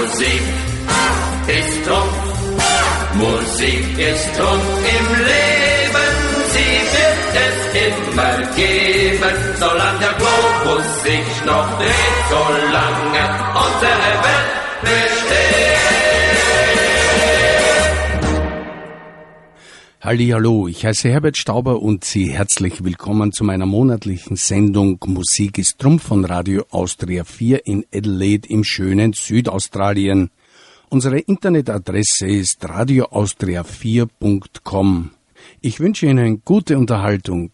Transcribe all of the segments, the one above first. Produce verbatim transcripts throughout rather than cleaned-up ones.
Musik ist Trumpf, Musik ist Trumpf im Leben, sie wird es immer geben, solange der Globus sich noch dreht, solange unsere Welt besteht. Hallihallo, ich heiße Herbert Stauber und Sie herzlich willkommen zu meiner monatlichen Sendung Musik ist Trumpf von Radio Austria vier in Adelaide im schönen Südaustralien. Unsere Internetadresse ist radio austria vier punkt com. Ich wünsche Ihnen gute Unterhaltung.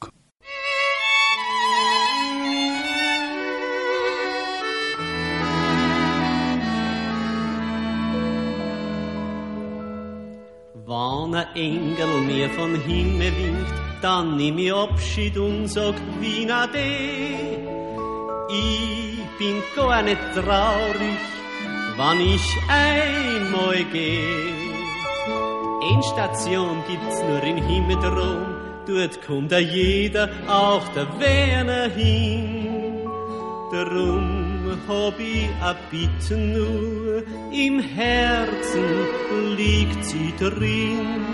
Wenn ein Engel mir von Himmel winkt, dann nimm ich Abschied und sag wie na de. Ich bin gar nicht traurig, wann ich einmal geh. Endstation gibt's nur im Himmel drum, dort kommt da jeder, auch der Werner hin. Drum hab ich a Bitte nur, im Herzen liegt sie drin.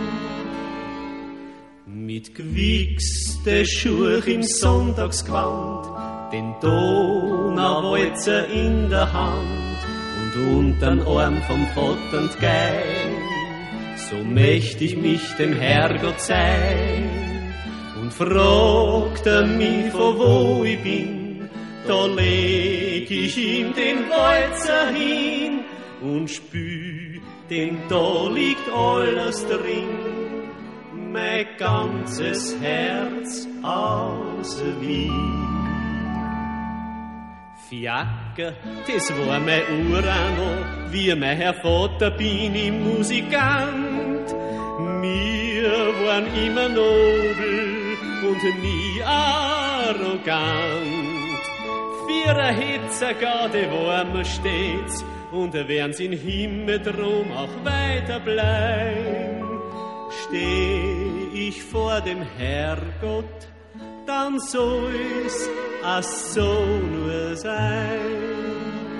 Mit gewichste Schuhe im Sonntagsgewand, den Donauwalzer in der Hand und untern Arm vom Vater und Geil. So möcht ich mich dem Herrgott zeigen und fragt er mich, von wo ich bin. Da leg ich ihm den Walzer hin und spür, denn da liegt alles drin, mein ganzes Herz aus Wien. Fiaker, das war mein Urano, wie mein Herr Vater bin ich Musikant. Wir waren immer nobel und nie arrogant. Für ein Hitzer gade warm stets und werden's in Himmel drum auch weiter bleiben. Steh ich vor dem Herrgott, dann soll's a so nur sein.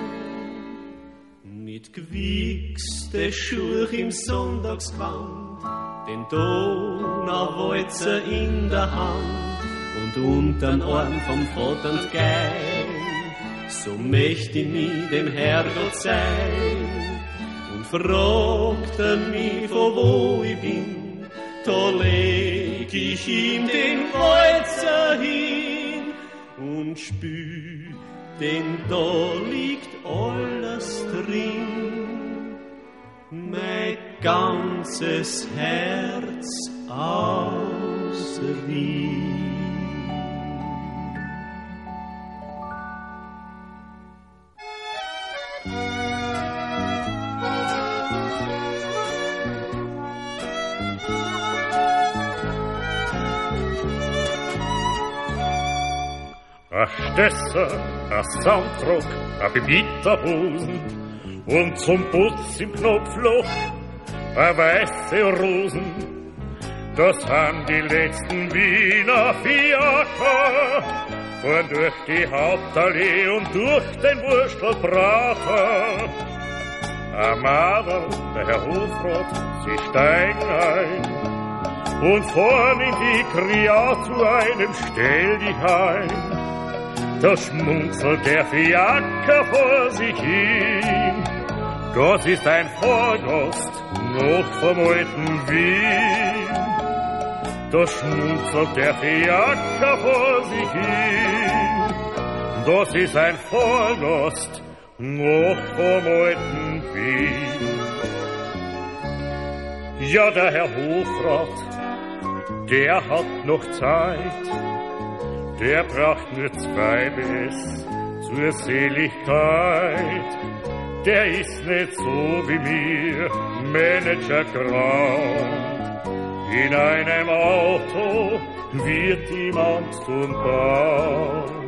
Mit gewichste Schuhe im Sonntagsgewand, den Donauwalzer in der Hand und untern Arm vom Vater und Geil. So möcht ich mich dem Herrgott zeigen und fragt er mich, von wo ich bin. Da leg ich ihm den Walzer hin und spür, denn da liegt alles drin, mein ganzes Herz aus Wien. A Stesser, a Soundrock, a Bebieterhosen und zum Putz im Knopfloch a weiße Rosen. Das sind die letzten Wiener Fiaker, fahren durch die Hauptallee und durch den Wurstelbrater. A Madel, der Herr Hofrat, sie steigen ein und fahren in die Kria zu einem Stell dich ein. Da schmunzelt der Fiaker vor sich hin. Das ist ein Vorgast noch vom alten Wien. Da schmunzelt der Fiaker vor sich hin. Das ist ein Vorgast noch vom alten Wien. Ja, der Herr Hofrat, der hat noch Zeit. Der braucht nur zwei bis zur Seligkeit. Der ist nicht so wie mir, Manager Grand. In einem Auto wird ihm Angst und Bang.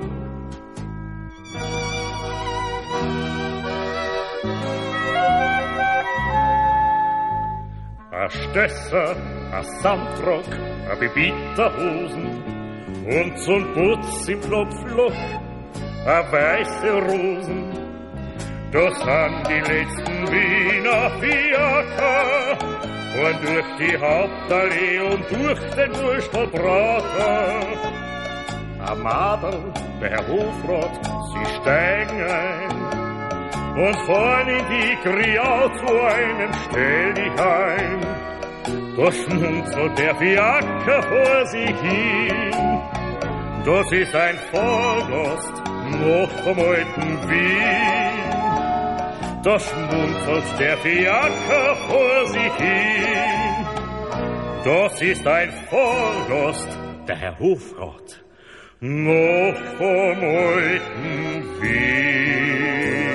A Stösser, a Samtrock, a Bebieterhosen und zum Putz im Knopfloch a weiße Rosen. Da sind die letzten Wiener Fiaker, fahren durch die Hauptallee und durch den Wurstelbrater. Ein Madel, der Herr Hofrat, sie steigen ein und fahren in die Kriau zu einem Stelldichein. Da schmunzelt der Fiaker vor sich hin, das ist ein Vollgast noch vom alten Wien. Da schmunzelt der Fiaker vor sich hin, das ist ein Vollgast, der Herr Hofrat, noch vom alten Wien.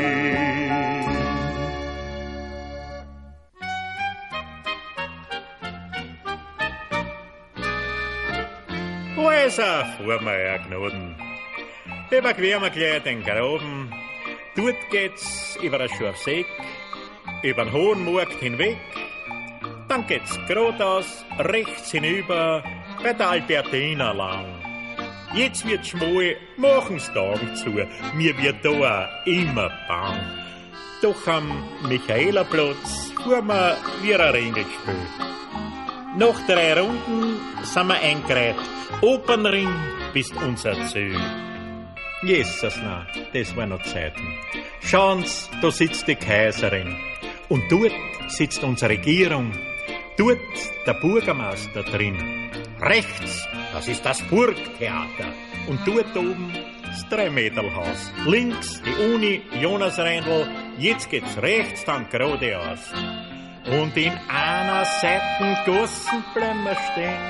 Also, fuhr mir ja Gnoden. Überqueren wir gleich den Graben. Dort geht's über ein Schorfseck, über den hohen Markt hinweg. Dann geht's geradeaus, rechts hinüber, bei der Albertina lang. Jetzt wird's schmal, machen's Tagen zu, mir wird da auch immer bang. Doch am Michaelerplatz fuhr mir wie ein Ringelspiel. Nach drei Runden sind wir eingereiht. Opernring bist unser Ziel. Jesus, na, das war noch Zeiten. Schauen's, da sitzt die Kaiserin. Und dort sitzt unsere Regierung. Dort der Bürgermeister drin. Rechts, das ist das Burgtheater. Und dort oben das Dreimeterhaus. Links die Uni, Jonasreindl. Jetzt geht's rechts, dann geradeaus. Und in einer Seitengassen bleiben wir stehen.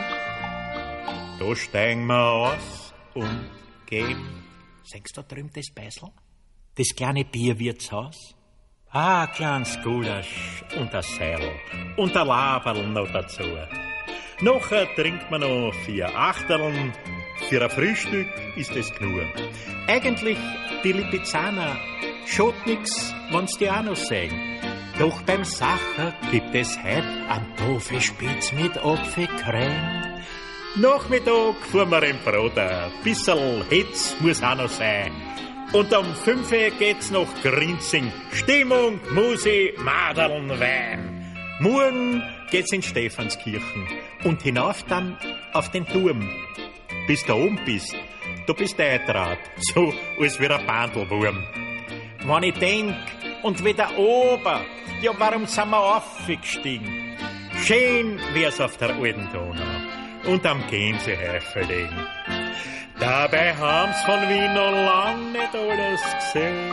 Da steigen wir aus und gehen. Sehst du da drüben das Beisel? Das kleine Bierwirtshaus? Ah, ein kleines Gulasch und ein Seil und ein Laberl noch dazu. Nachher trinkt man noch vier Achteln. Für ein Frühstück ist es genug. Eigentlich, die Lipizzaner, schaut nix, wenn's die auch noch sagen. Doch beim Sacher gibt es heut einen Tafelspitz mit Apfelcreme. Nachmittag fuhren wir im Brot ein. Bisserl Hitz muss auch noch sein. Und um fünf Uhr geht's nach Grinzing. Stimmung, Musik, Madeln, Wein. Morgen geht's in Stephanskirchen. Und hinauf dann auf den Turm. Bis du oben bist, da bist du eingetraut. So als wie ein Bandelwurm. Wenn ich denk, und wieder oben, ja, warum sind wir aufgestiegen? Schön wär's auf der alten Donau und am Gänsehäufel liegen. Dabei haben's von Wien noch lang nicht alles gesehen.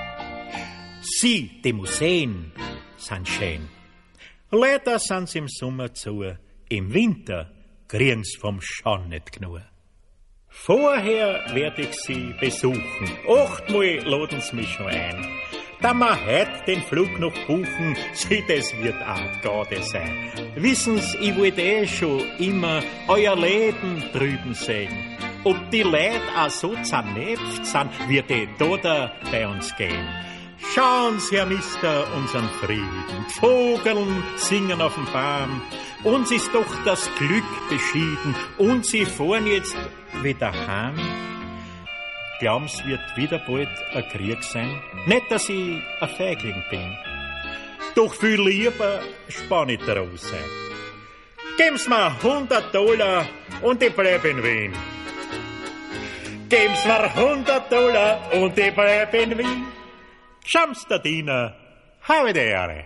Sie, die Museen, sind schön. Leider sind's im Sommer zu, im Winter kriegen's vom Schauen nicht genug. Vorher werd ich sie besuchen, achtmal laden's mich schon ein. Da wir heut den Flug noch buchen, sie, das wird auch gerade sein. Wissen's, ich wollt eh schon immer euer Leben drüben sehen. Ob die Leute auch so zernäpft sind, wird eh da bei uns gehen. Schauen's, Herr Mister, unseren Frieden. Vogeln singen auf dem Baum. Uns ist doch das Glück beschieden. Und sie fahren jetzt wieder heim. Glauben's, wird wieder bald ein Krieg sein? Nicht, dass ich ein Feigling bin. Doch viel lieber spann ich draus sein. Geben's mir hundert Dollar und ich bleib in Wien. Geben's mir hundert Dollar und ich bleib in Wien. Schams der Diener, habe die Ehre.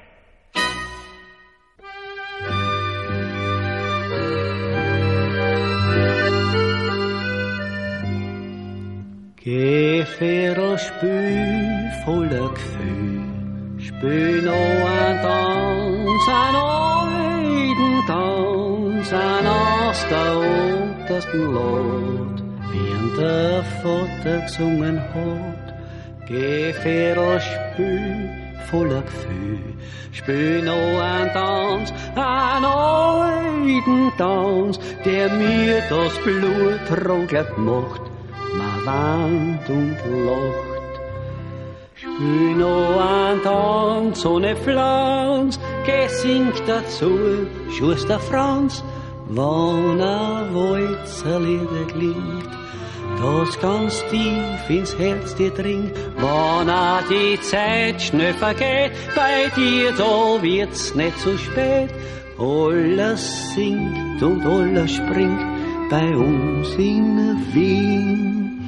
Geh für Spül voller Gefühl, spül noch ein Tanz, ein alten Tanz, ein aus der untersten Lot, wie ihn der Vater gesungen hat. Geh für Spül voller Gefühl, spül noch ein Tanz, ein alten Tanz, der mir das Blut rot macht. Man weint und lacht. Spül noch ein Tanz ohne Pflanz, geh singt dazu, Schuster Franz, wann ein Walzerlieder klingt, das ganz tief ins Herz dir dringt, wann auch die Zeit schnell vergeht, bei dir da wird's nicht so spät. Alles singt und alles springt bei uns in Wien.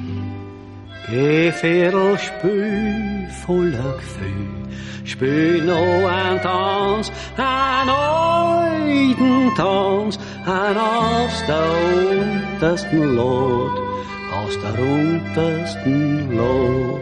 Gefährl spül voller Gefühl, spül noch ein Tanz, ein alten Tanz, ein aus der untersten Lot, aus der untersten Lot.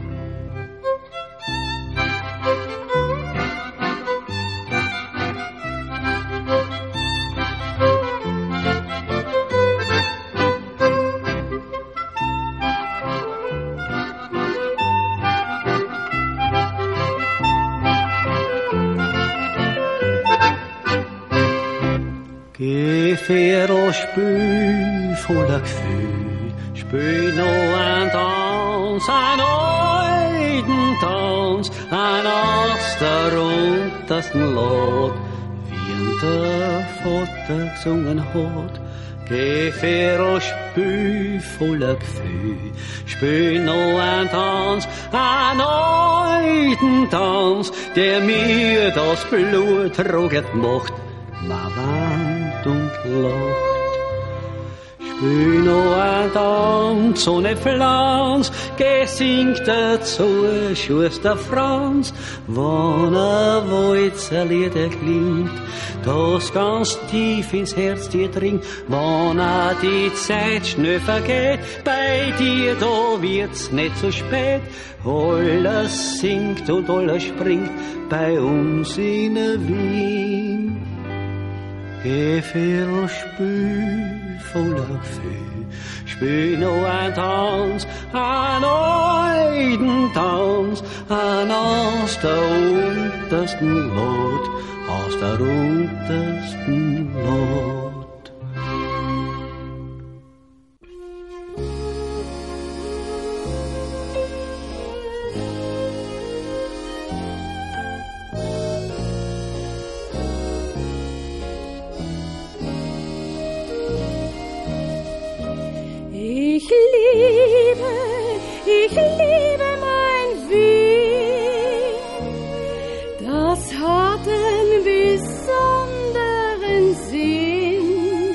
Gefährl spül voller Gefühl, spül noch ein Tanz, ein alten Tanz, ein aus der untersten Lot, wie ihn der Vater gesungen hat. Gefährl spül voller Gefühl, spül noch ein Tanz, ein alten Tanz, der mir das Blut ruhig macht, ma warnt und lacht. Spül noch ein Tanz ohne Pflanz, gesingt dazu Schuster Franz, wann ein Walzerlieder klingt, das ganz tief ins Herz dir dringt, wann auch die Zeit schnell vergeht, bei dir da wird's nicht so spät, alles singt und alles springt bei uns in Wien. Gefährl spül voller Gefühl, spül noch ein Tanz, ein alten Tanz, ein aus der untersten Lot, aus der untersten Lot. Ich liebe, ich liebe mein Wien, das hat einen besonderen Sinn.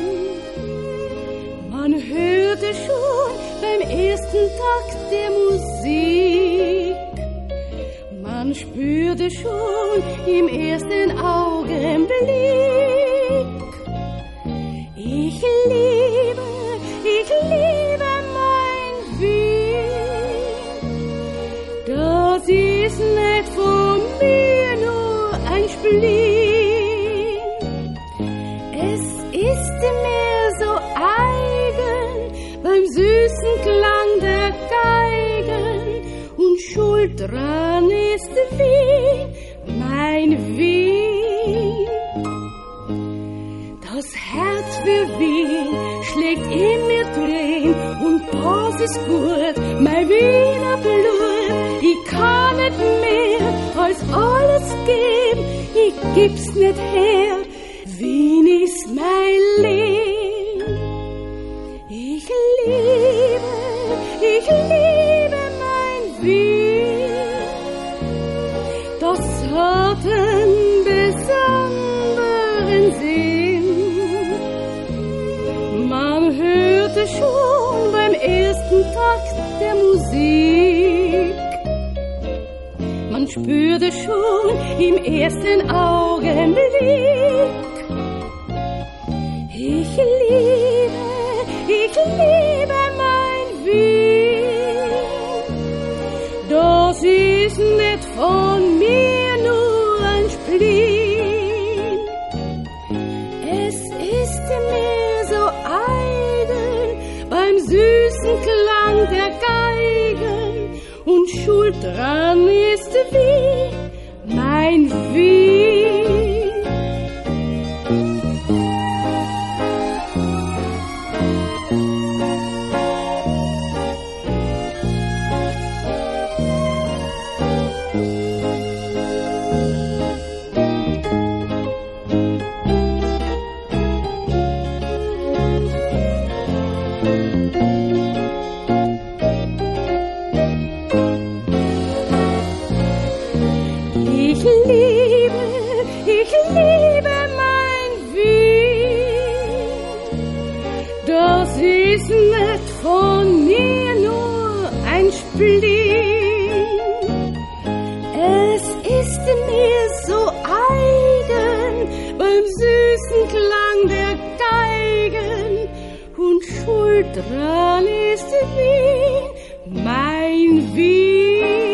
Man hörte schon beim ersten Takt der Musik, man spürte schon im ersten Augenblick. Ich liebe, ich liebe mein Wien, das ist nicht von mir nur ein Spleen. Es ist mir so eigen beim süßen Klang der Geigen, und schuld dran ist Wien, mein Wien. Das Herz für Wien schlägt in mir drin, und das ist gut, mein Wiener Blut. Ich kann nicht mehr als alles geben, ich gib's nicht her, Wien ist mein Leben. Ich liebe, ich liebe mein Wien, das hat einen besonderen Sinn. Man hörte schon beim ersten Takt der Musik, man spürte schon im ersten Augenblick. Ich liebe, ich liebe mein Wien, das ist nicht von mir nur ein Spleen. Es ist mir so eigen beim süßen Klang der Geigen, und schuld dran ist Wien, mein Wien. liebe mein Wien. Das ist nicht von mir nur ein Spleen. Es ist mir so eigen beim süßen Klang der Geigen und schuld dran ist Wien, mein Wien.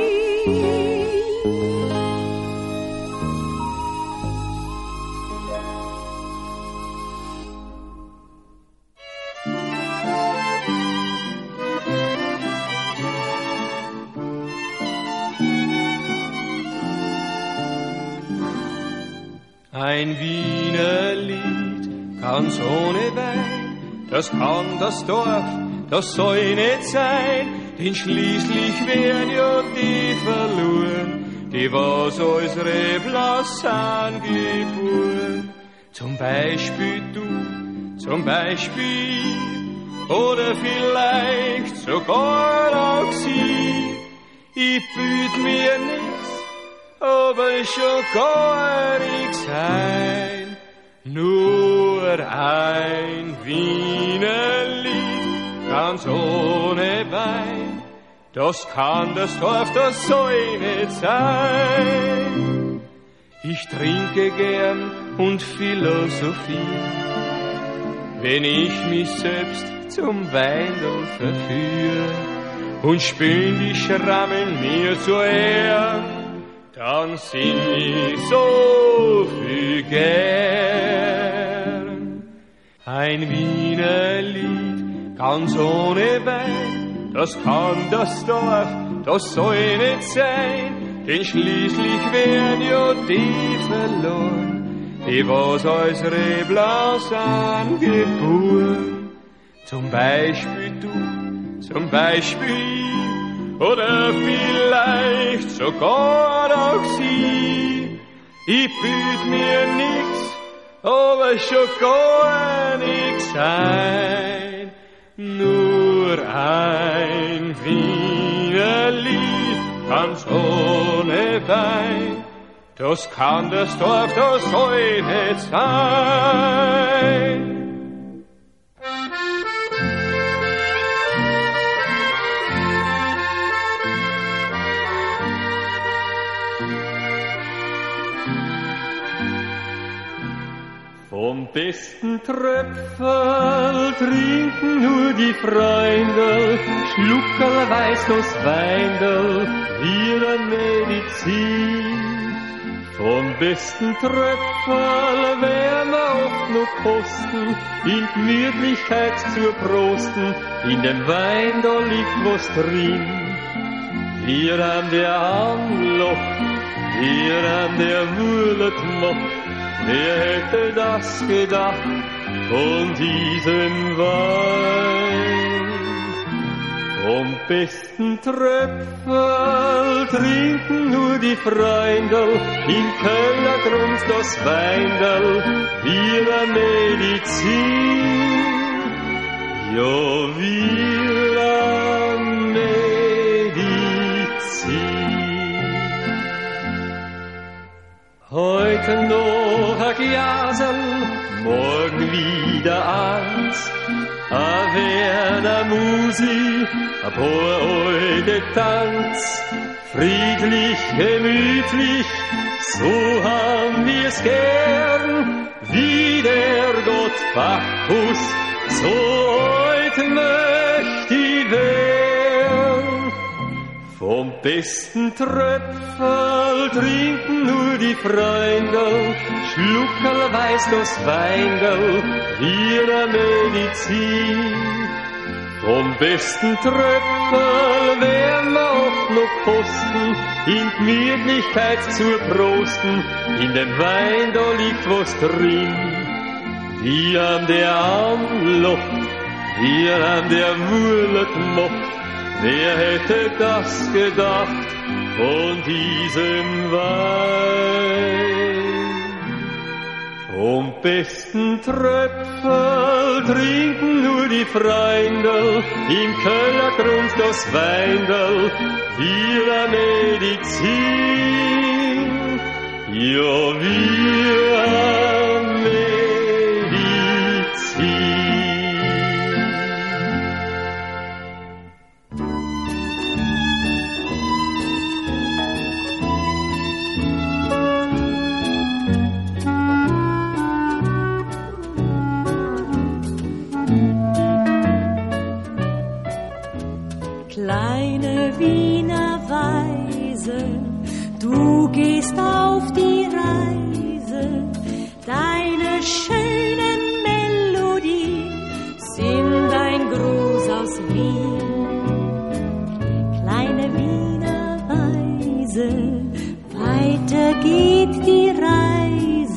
Ein Wiener Lied, ganz ohne Wein, das kann das Dorf, das soll nicht sein, denn schließlich werden ja die verloren, die was als Reblass sind geboren. Zum Beispiel du, zum Beispiel, oder vielleicht sogar auch sie. Ich büt mir nichts, aber schon gar nix sein, nur ein Wiener Lied, ganz ohne Wein, das kann das Dorf, das soll nicht sein. Ich trinke gern und Philosophie, wenn ich mich selbst zum Weindl verführe und spül die Schrammeln mir zu Ehren, dann sing ich so viel gern. Ein Wiener Lied, ganz ohne Wein, das kann das Dorf, das soll nicht sein, denn schließlich werden ja die verloren, die was als Reblaus angeboren. Zum Beispiel du, zum Beispiel, oder vielleicht sogar auch sie. Ich büt mir nix, aber schon gar nix ein, nur ein Wiener Lied, ganz ohne Wein, das kann das Dorf, das soll nicht sein. Vom besten Tröpferl trinken nur die Freundl, Schluckerl weiß das Weindl, wie eine Medizin. Vom besten Tröpferl werden wir oft noch kosten, in Gemütlichkeit zur Prosten, in dem Weindl liegt was drin. Wir an der anlockt, wir an der Wurlet macht, wer hätte das gedacht von diesem Wein? Vom besten Tröpferl trinken nur die Freundl, in Kölner Grund das Weindl, wie eine Medizin. Ja, wie eine Medizin. Heute noch ein Glasel, morgen wieder eins. A Werner Musi, a paar alte Tanz. Friedlich, gemütlich, so haben wir's gern. Wie der Gott Bacchus, so heute möcht ich werden. Vom besten Tröpferl trinken nur die Freundl, Schluckerl weiß das Weindl, wie eine Medizin. Vom besten Tröpferl werden wir oft noch kosten, in Gemütlichkeit zur Prosten, in dem Wein da liegt was drin. Wie an der anlockt, wie an der Wurlet macht, wer hätte das gedacht von diesem Wein? Vom besten Tröpferl trinken nur die Freundl, im Kölner Grund das Weindl, wie eine Medizin. Ja, wir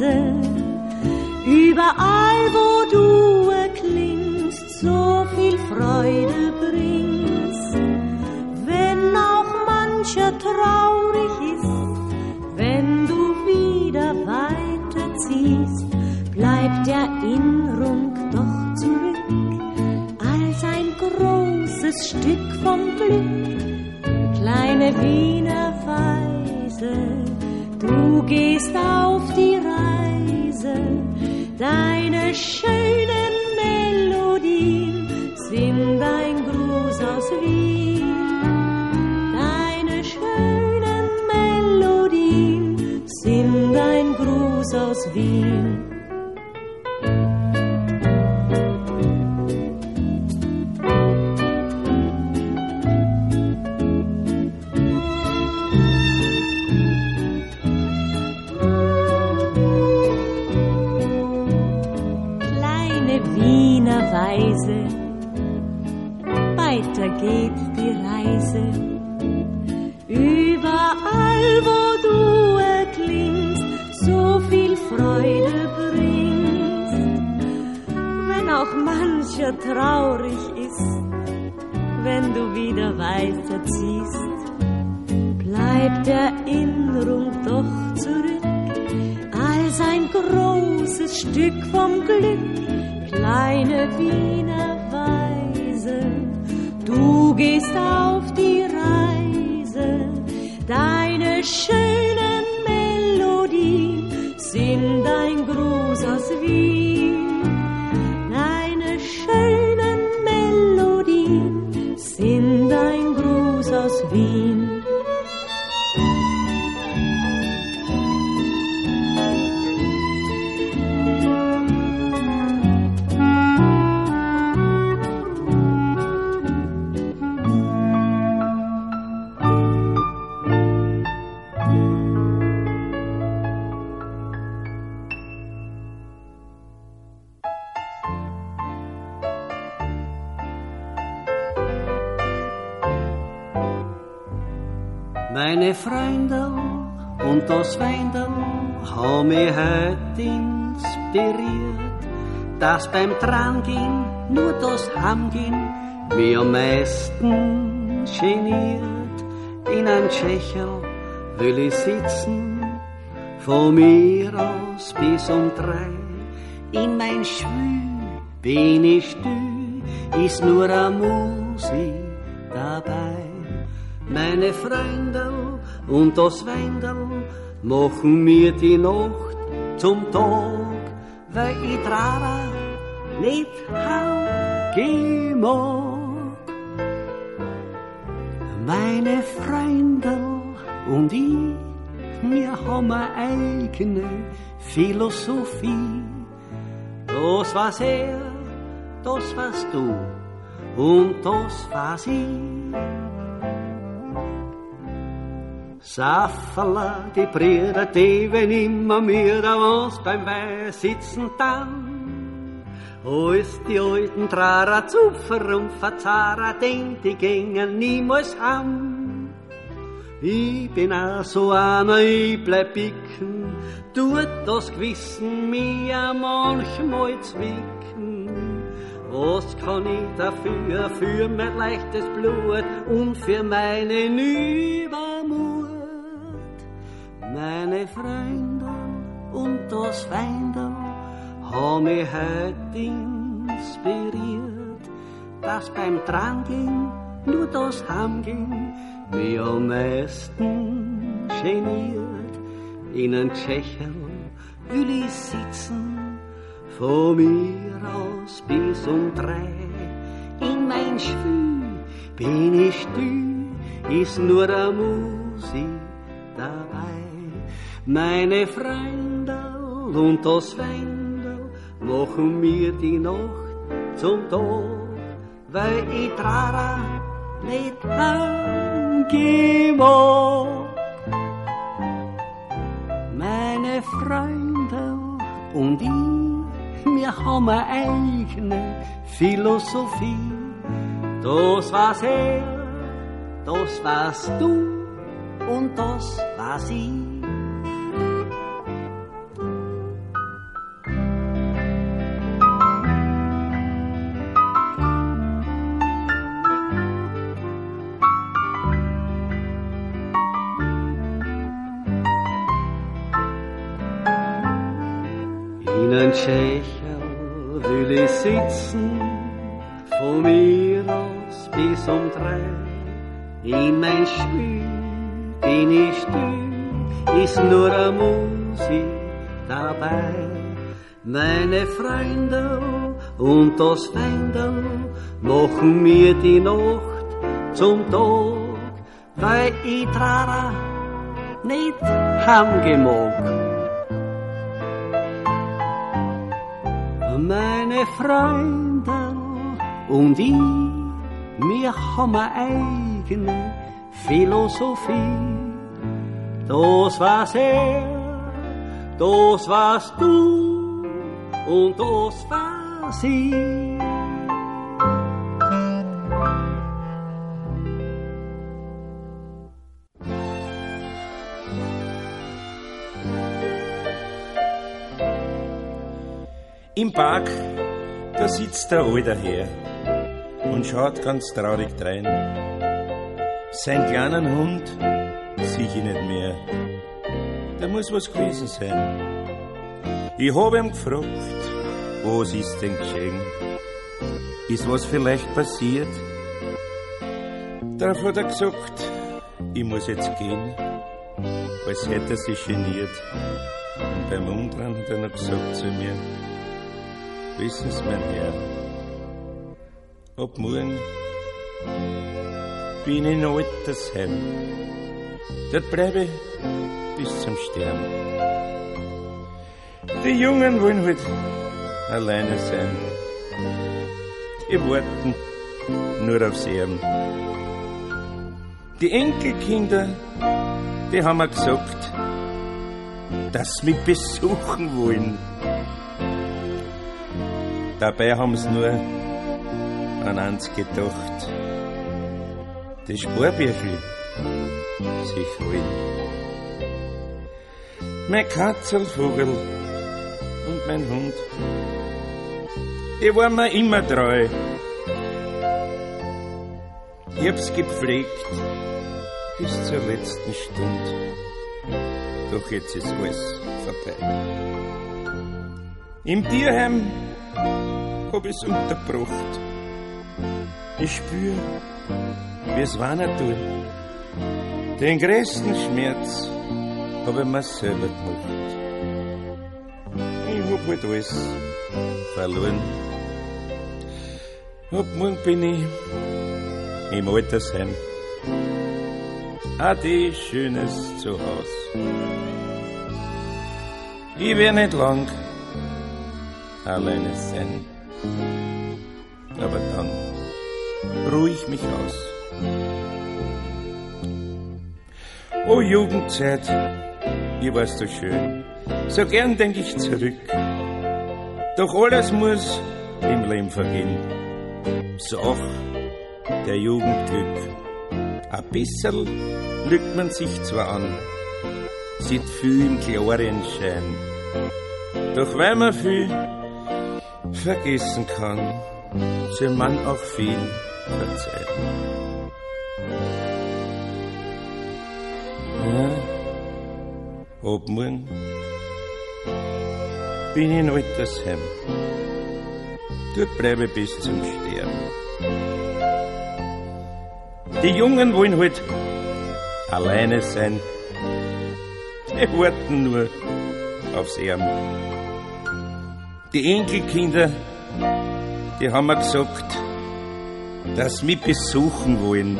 leise. Überall, wo du erklingst, so viel Freude bringst. Wenn auch mancher traurig ist, wenn du wieder weiterziehst, bleibt Erinnerung doch zurück, als ein großes Stück vom Glück. Kleine Wiener Weise, du gehst auf die Reise, deine schönen Melodien sind ein Gruß aus Wien. Deine schönen Melodien sind ein Gruß aus Wien. Weise, weiter geht die Reise. Überall, wo du erklingst, so viel Freude bringst. Wenn auch mancher traurig ist, wenn du wieder weiterziehst, bleibt Erinnerung doch zurück, als ein großes Stück vom Glück. Kleine Wiener Weise, du gehst auf die Reise, deine schönen Melodien sind ein Gruß aus Wien. Deine schönen Melodien sind ein Gruß aus Wien. Meine Freunde und das Weindel haben mich heute inspiriert, dass beim Drangehen nur das Heimgehen mich am meisten geniert. In ein Schächerl will ich sitzen, von mir aus bis um drei. In mein Schwül bin ich still, ist nur eine Musik dabei. Meine Freunde und das Weindel machen mir die Nacht zum Tag, weil ich Trara nicht heimgehen mag. Meine Freunde und ich, wir haben eine eigene Philosophie. Das was er, das was du und das was ich. Safferla, die Brüder, die wenn immer mir da was beim Wein sitzen dann. Als die alten Trara Zupfer und Verzahrer, denn die gingen niemals heim. Ich bin auch so einer, ich bleib bicken, tut das Gewissen mir manchmal zwicken. Was kann ich dafür, für mein leichtes Blut und für meinen Übermut? Meine Freunde und das Weindel haben mich heute inspiriert, dass beim Drangehen nur das Heimgehen mich am meisten geniert. In ein Tschecherl will ich sitzen, von mir aus bis um drei. In mein Schwül bin ich still, ist nur eine Musik dabei. Meine Freunde und das Weindel machen mir die Nacht zum Tag, weil ich Trara nicht heimgehen mag. Meine Freunde und ich, wir haben eine eigene Philosophie. Das was er, das was du und das was ich. In ein Schächerl will ich sitzen, von mir aus bis um drei. In mein Spiel bin ich still, ist nur eine Musik dabei. Meine Freunde und das Feindel machen mir die Nacht zum Tag, weil ich Trara nicht heimgemog. Meine Freunde und ich, wir haben eine eigene Philosophie. Das war's er, das war's du und das war sie. Im Park, da sitzt der alte Herr und schaut ganz traurig drein. Sein kleinen Hund sieh ich nicht mehr. Da muss was gewesen sein. Ich hab ihm gefragt, was ist denn geschehen? Ist was vielleicht passiert? Darauf hat er gesagt, ich muss jetzt gehen, als hätte er sich geniert. Und beim Umdrehen hat er noch gesagt zu mir, wissen Sie, mein Herr, ab morgen bin ich in Altersheim. Dort bleibe ich bis zum Sterben. Die Jungen wollen halt alleine sein. Die warten nur aufs Erben. Die Enkelkinder, die haben mir gesagt, dass sie mich besuchen wollen. Dabei haben sie nur an eins gedacht, das Sparbüchel sich holen. Mein Katzelvogel und mein Hund, die waren mir immer treu. Ich hab's gepflegt bis zur letzten Stunde, doch jetzt ist alles vorbei. Im Tierheim hab ich's unterbracht. Ich spür, wie's Wanner tut. Den größten Schmerz hab ich mir selber gemacht. Ich hab halt alles verloren. Ab morgen bin ich im Altersheim. Ade, schönes Zuhause. Ich wär nicht lang alleine sein. Aber dann ruh ich mich aus. O Jugendzeit, ihr warst so schön, so gern denk ich zurück. Doch alles muss im Leben vergehen, so auch der Jugendglück. Ein bisserl lügt man sich zwar an, sieht viel im klaren Schein, doch weil man viel vergessen kann, soll man auch viel verzeihen. Ja, ab morgen bin ich in Altersheim. Dort bleibe ich bis zum Sterben. Die Jungen wollen halt alleine sein. Die warten nur aufs Erben. Die Enkelkinder, die haben mir gesagt, dass sie mich besuchen wollen.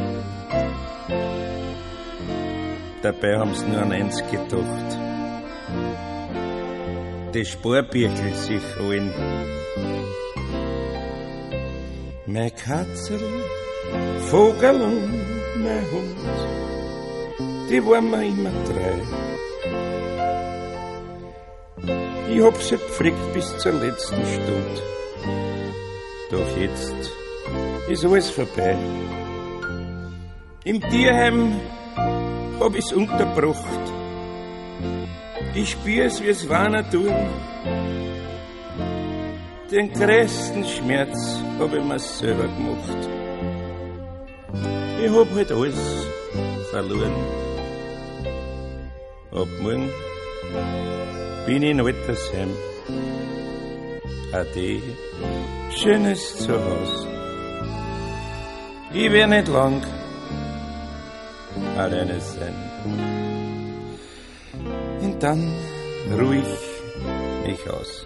Dabei haben sie nur an eins gedacht, das Sparbüchel sich holen. Mein Katzel, Vogel und mein Hund, die waren mir immer treu. Ich hab sie gepflegt bis zur letzten Stunde. Doch jetzt ist alles vorbei. Im Tierheim hab ich's unterbracht. Ich spür's, wie's Wanner tun. Den größten Schmerz hab ich mir selber gemacht. Ich hab halt alles verloren. Ab morgen bin ich in Altersheim. Ade, schönes Zuhause. Ich wär nicht lang alleine sein. Und dann ruhig mich aus.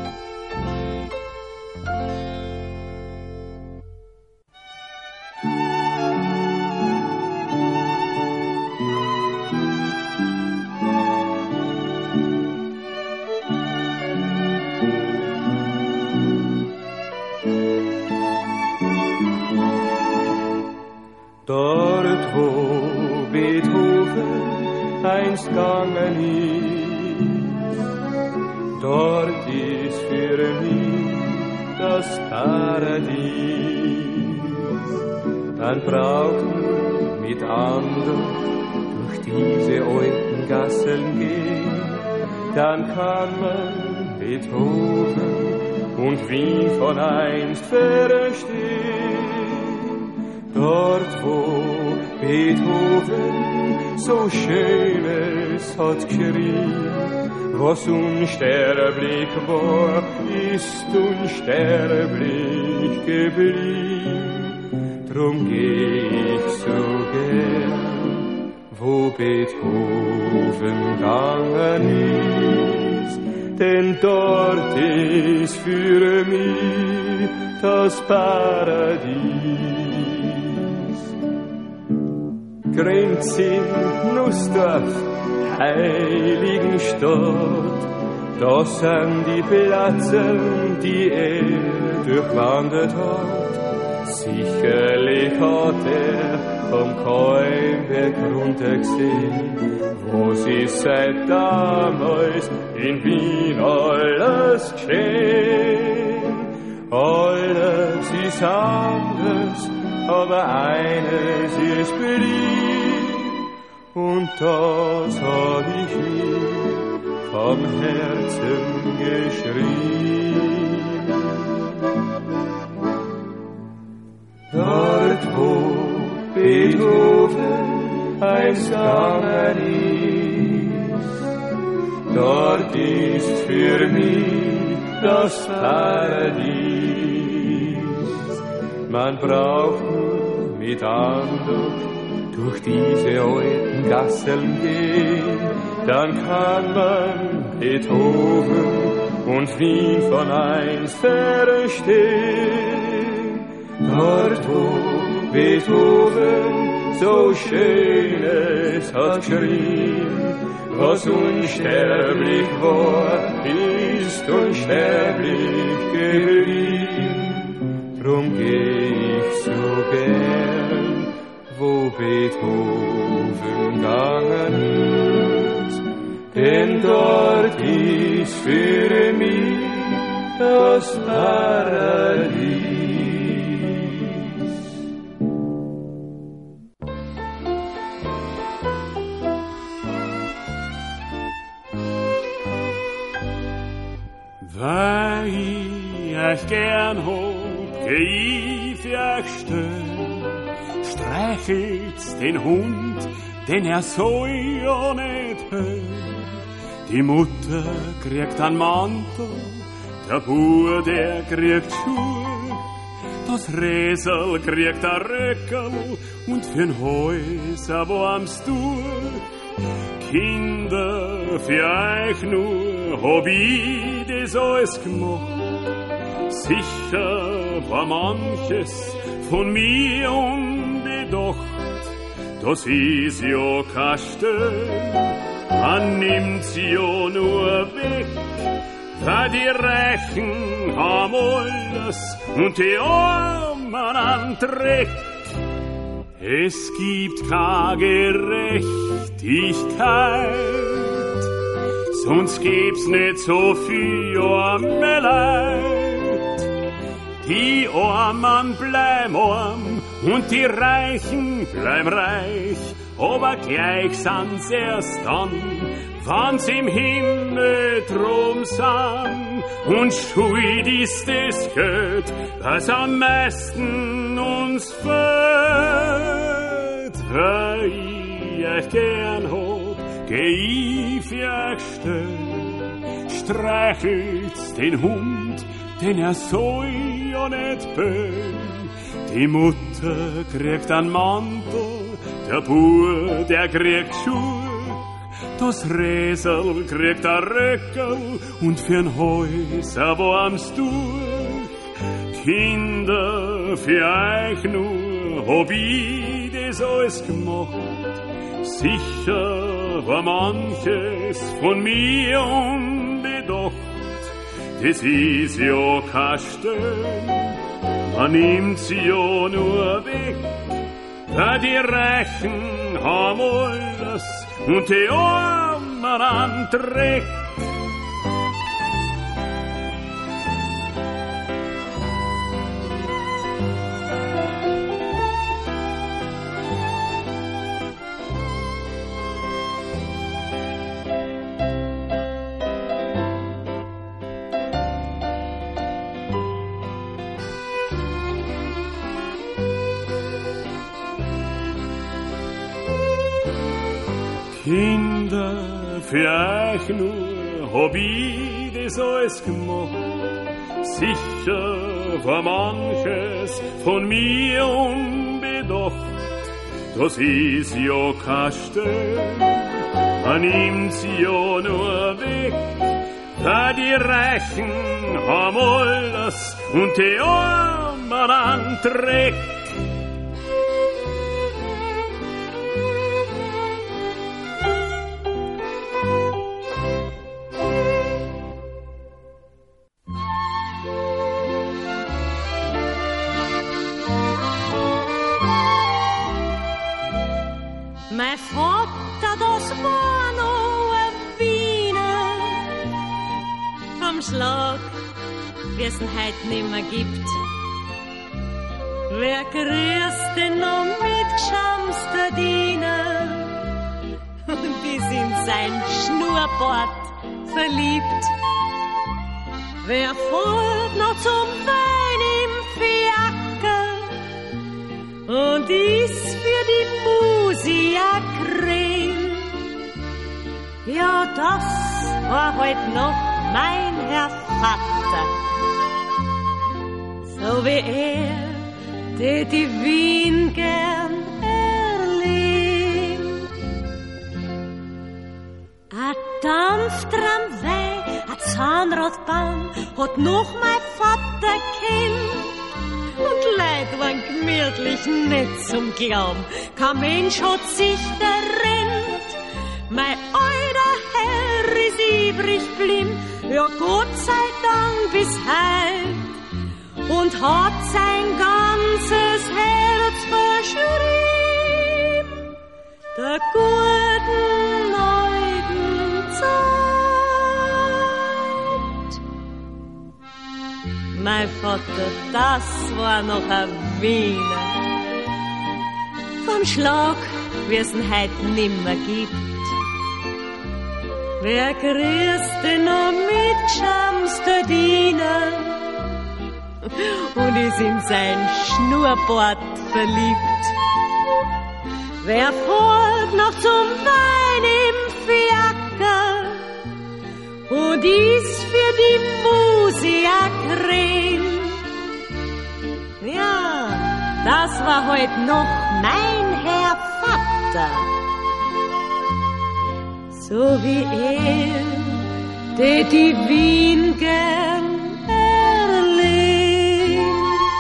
Dort, wo Beethoven einst gegangen ist, dort ist für mich das Paradies. Dann braucht man mit anderen durch diese alten Gassen gehen, dann kann man Beethoven und Wien von einst verstehen. Dort, wo Beethoven so Schönes hat geschrien, was unsterblich war, ist unsterblich geblieben. Drum geh ich so gern, wo Beethoven gegangen ist, denn dort ist für mich das Paradies. Grinzing, Nussdorf, Heiligenstadt, das sind die Plätze, die er durchwandert hat. Sicherlich hat er vom Keimberg runtergesehen, wo sie seit damals in Wien alles geschehen. Alles ist anders, aber eines ist blieb, und das hab ich mir vom Herzen geschrieben. Dort, wo Beethoven einst gegangen ist, dort ist für mich das Paradies. Man braucht nur mit Andacht durch diese alten Gassen gehen, dann kann man Beethoven und Wien von einst verstehen. Dort, wo Beethoven so Schönes hat geschrien, was unsterblich war, ist unsterblich geblieben. Drum geh ich so gern, wo Beethoven gegangen ist, denn dort ist für mich das Paradies. Weil ich euch gern hab, geh ich für euch still, streichelt's den Hund, den er soll ja nicht hören. Die Mutter kriegt einen Mantel, der Bub, der kriegt Schuhe, das Räsel kriegt ein Röckel und für'n Hals ein warmes Tuch. Kinder, für euch nur hab ich das alles gemacht. Sicher war manches von mir unbedacht. Das ist ja kein Stell, man nimmt's ja nur weg. Weil die Reichen haben alles und die Armen an Dreck. Es gibt keine Gerechtigkeit, sonst gibt's nicht so viel arme Leid. Die Armen bleiben arm und die Reichen bleiben reich, aber gleich sind's erst dann, wann's im Himmel drum sind. Und schuld ist das Geld, was am meisten uns fehlt. Weil ich euch gern hab, geh ich für euch still, streichelt's den Hund, denn er soll ja nicht böen. Die Mutter kriegt einen Mantel, der Bub, der kriegt Schuhe, das Räsel kriegt ein Röckel und für'n Häuser warm's durch. Kinder, für euch nur hab ich das alles gemacht. Sicher war manches von mir unbedacht. Das ist ja kein Stellen, man nimmt sie ja nur weg. Da die Reichen haben alles und die Armen an Dreck. Kinder, für euch nur hab ich das alles gemacht. Sicher war manches von mir unbedacht. Das ist ja kein Stellen, man nimmt sie ja nur weg. Da die Reichen haben alles und die Armen an Dreck. Mein Vater, das war noch ein Wiener. Vom Schlag, wie's ihn heut nimmer gibt. Wer grüßt denn noch mit geschamster Diener? Und ist in sein Schnurrbart verliebt. Wer fährt noch zum Wein im Fiaker und ist für die Musi a Creme. Ja, das war heut noch mein Herr Vater. So wie er, tät die Wien gern erleben. A Dampftramway, a Zahnradbahn, hat noch mein Vater kennt. Und Leid waren gemütlich nicht zum Glauben, kein Mensch hat sich gerennt. Mein alter Herr ist übrig blieben, ja Gott sei Dank bis heut, und hat sein ganzes Herz verschrieben der guten alten Zeit. Mein Vater, das war noch ein Wiener. Vom Schlag, wie's ihn heut nimmer gibt. Wer grüßt denn noch mit geschamster Diener und ist in sein Schnurrbart verliebt? Wer fährt noch zum Wein im Fiaker und ist für die Musi a Creme? Ja, das war heut noch mein Herr Vater. So wie er, der die Wien gern erlebt.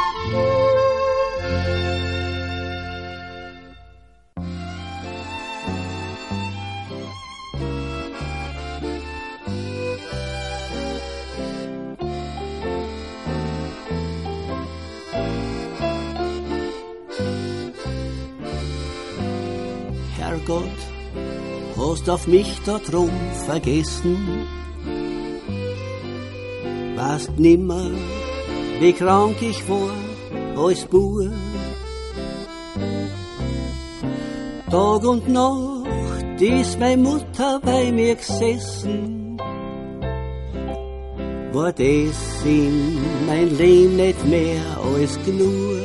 Herrgott, hast auf mich da drum vergessen? Weißt nimmer, wie krank ich war als Bub. Tag und Nacht ist meine Mutter bei mir gesessen. War das in mein Leben nicht mehr als genug?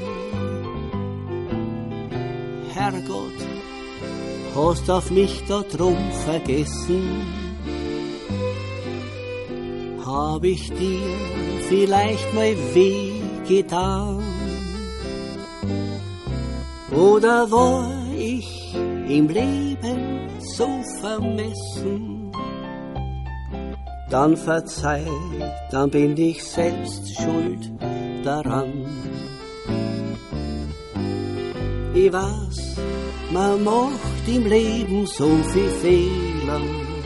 Herrgott, hast auf mich da drum vergessen? hab ich dir vielleicht mal wehgetan? Oder war ich im Leben so vermessen? Dann verzeih, dann bin ich selbst schuld daran. Ich weiß, man macht im Leben so viel Fehler.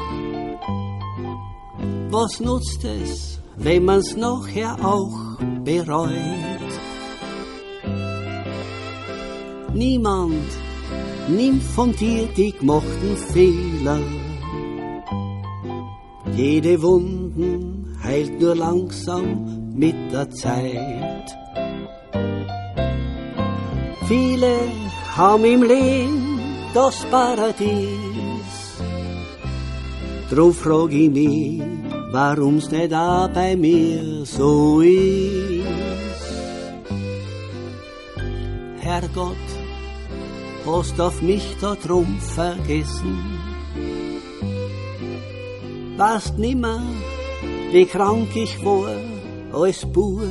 Was nutzt es, wenn man's nachher auch bereut? Niemand nimmt von dir die gemachten Fehler. Jede Wunden heilt nur langsam mit der Zeit. Viele haben im Leben das Paradies. Drum frag ich mich, warum's nicht auch bei mir so ist. Herrgott, hast auf mich da drum vergessen? Weißt nimmer, wie krank ich war als Bub.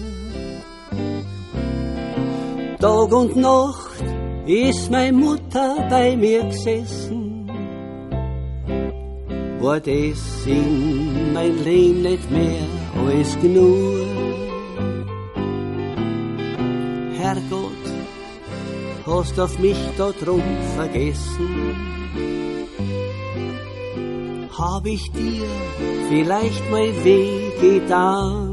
Tag und Nacht ist meine Mutter bei mir gesessen. War das in mein Leben nicht mehr als genug? Herrgott, hast auf mich da drum vergessen? Hab ich dir vielleicht mal wehgetan?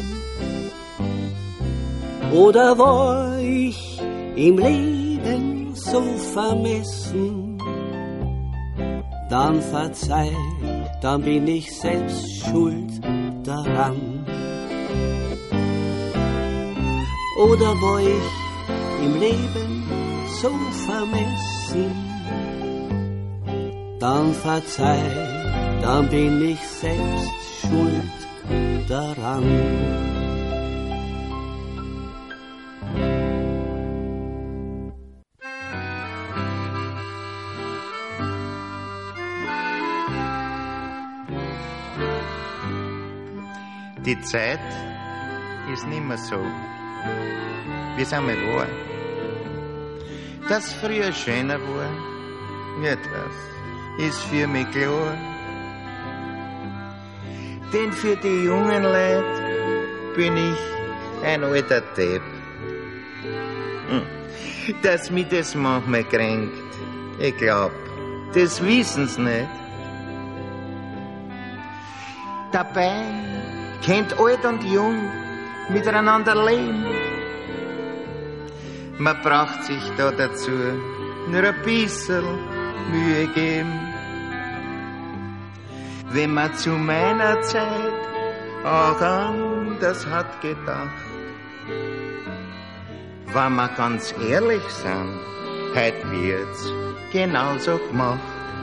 Oder war ich im Leben so vermessen? Dann verzeih, dann bin ich selbst schuld daran. Oder war ich im Leben so vermessen? Dann verzeih, dann bin ich selbst schuld daran. Die Zeit ist nimmer so, wie es einmal war. Dass früher schöner war, ja, das ist für mich klar. Denn für die jungen Leute bin ich ein alter Depp. Dass mich das manchmal kränkt, ich glaub, das wissen's nicht. Dabei kennt alt und jung miteinander leben. Man braucht sich da dazu nur ein bisschen Mühe geben. Wenn man zu meiner Zeit auch anders hat gedacht, wenn wir ganz ehrlich sind, heut wird's genauso gemacht.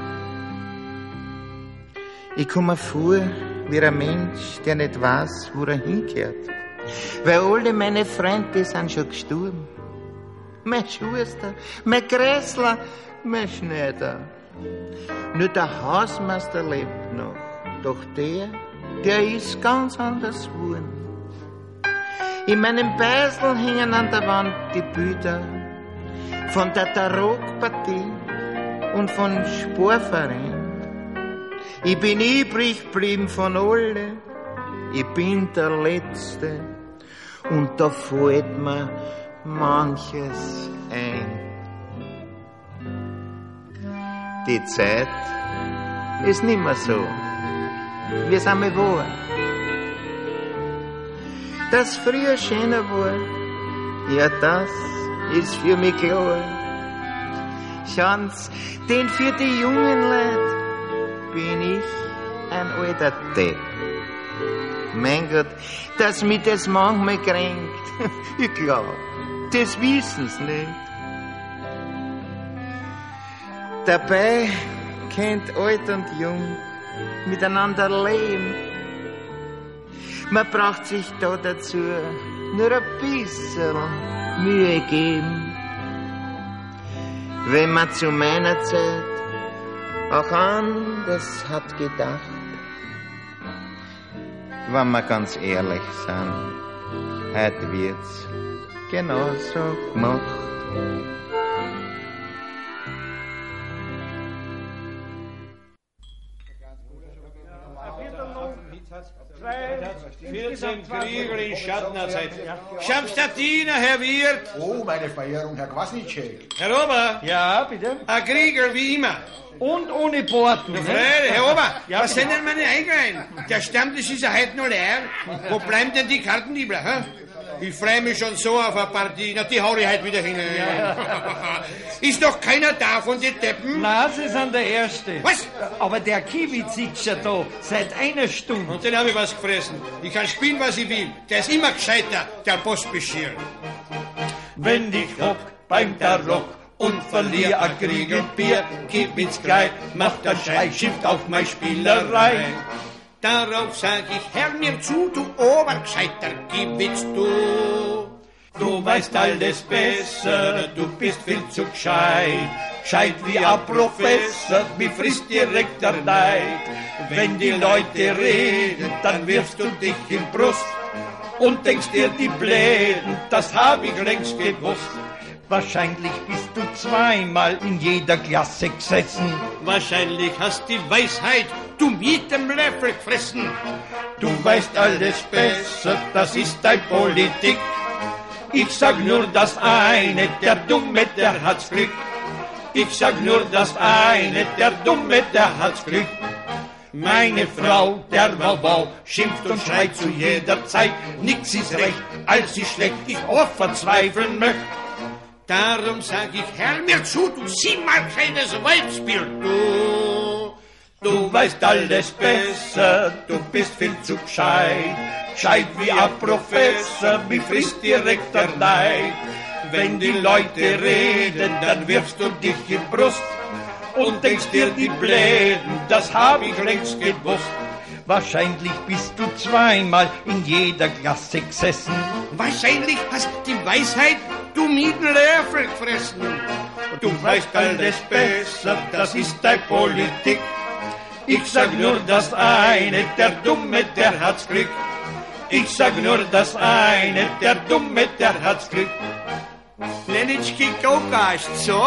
Ich komm mir vor wie ein Mensch, der nicht weiß, wo er hingehört. Weil alle meine Freunde sind schon gestorben. Mein Schuster, mein Gräßler, mein Schneider. Nur der Hausmeister lebt noch. Doch der, der ist ganz anders geworden. In meinem Beisel hängen an der Wand die Bilder von der Tarokpartie und von Sportverein. Ich bin übrig geblieben von alle, ich bin der Letzte und da fällt mir manches ein. Die Zeit ist nimmer so, wie es einmal war. Dass früher schöner war, ja, das ist für mich klar. Schanz, denn für die jungen Leute bin ich ein alter Depp. Mein Gott, dass mich das manchmal kränkt. Ich glaub, das wissen's nicht. Dabei kennt alt und jung miteinander leben. Man braucht sich da dazu nur ein bisschen Mühe geben. Wenn man zu meiner Zeit auch anders hat gedacht, wenn wir ganz ehrlich sind, heute wird's genauso gemacht. vierzehn Krieger in Schattenerzeit. Schamstatiner, Herr Wirt. Oh, meine Verehrung, Herr Kwasnitschek. Herr Ober. Ja, bitte? Ein Krieger wie immer. Und ohne Porten. Na, Freilich, Herr Ober, ja, was sind denn meine Eingewein? Der Stammtisch ist ja heute noch leer. Wo bleiben denn die Kartendiebler, hä? Ich freue mich schon so auf eine Partie. Na, die hau ich heute wieder hin. Ja. Ist doch keiner da von den Deppen? Nein, Sie sind der Erste. Was? Aber der Kiwi sitzt schon da, seit einer Stunde. Und den habe ich was gefressen. Ich kann spielen, was ich will. Der ist immer gescheiter, der Postbeschirr. Wenn ich hock beim Tarock und verlier a Kriegelbier, gib ins Kleid, macht ein Scheißschiff auf meine Spielerei. Darauf sag ich, hör mir zu, du Obergescheiter, Kiewitz, du. Du weißt alles besser, du bist viel zu gescheit. Gescheit wie a Professor, mich frisst direkt der Neid. Wenn die Leute reden, dann wirfst du dich in Brust und denkst dir, die Bläden, das hab ich längst gewusst. Wahrscheinlich bist du zweimal in jeder Klasse gesessen. Wahrscheinlich hast die Weisheit du mit dem Löffel gefressen. Du weißt alles besser, das ist deine Politik. Ich sag nur das eine, der Dumme, der hat's Glück. Ich sag nur das eine, der Dumme, der hat's Glück. Meine Frau, der Wauwau, schimpft und schreit zu jeder Zeit. Nix ist recht, alles ist schlecht, ich oft verzweifeln möcht. Darum sag ich, hör mir zu, du sieh mal keines Weibsbild, du. Du weißt alles besser, du bist viel zu gescheit. Gescheit wie ein Professor, mich frisst direkt der Neid. Wenn die Leute reden, dann wirfst du dich in Brust und denkst dir, die Bläden, das hab ich längst gewusst. Wahrscheinlich bist du zweimal in jeder Klasse gesessen. Wahrscheinlich hast die Weisheit du mit dem Löffel gefressen. Du weißt alles besser, das ist deine Politik. Ich sag nur das eine, der Dumme, der hat's Glück. Ich sag nur das eine, der Dumme, der hat's Glück. Lenitschki Kokasch, so?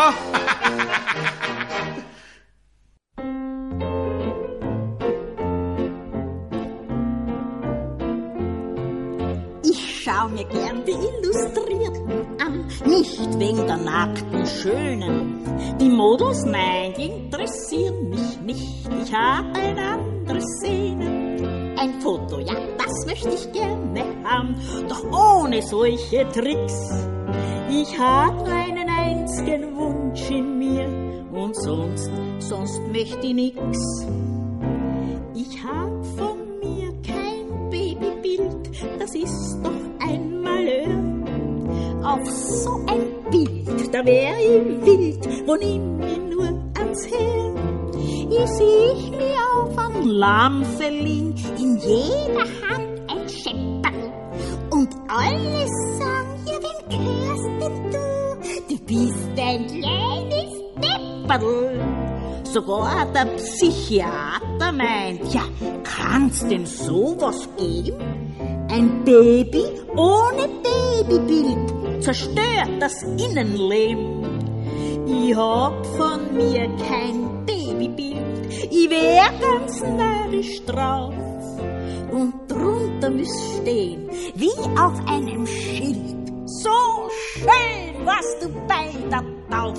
Ich schau mir gern die Illustrierten an, nicht wegen der nackten Schönen. Die Models, nein, die interessieren mich nicht. Ich hab ein anderes Sehnen. Ein Foto, ja, das möchte ich gerne haben, doch ohne solche Tricks. Ich hab einen einzigen Wunsch in mir und sonst, sonst möchte ich nix. Ich hab von mir kein Babybild, das ist doch ein Malheur. Auf so ein Bild, da wär ich wild, wo nimm mich nur ans Her. Ich sieh mir auf an Lammfelling, in jeder Hand ein Scheppern. Und alle sagen, ja, wem gehörst denn du? Du bist ein kleines Depperl. Sogar der Psychiater meint, ja, kann's denn sowas geben? Ein Baby ohne Babybild zerstört das Innenleben. Ich hab von mir kein Babybild, ich wär ganz narrisch drauf. Und drunter müsst stehen, wie auf einem Schild, so schön warst du bei der Taufe.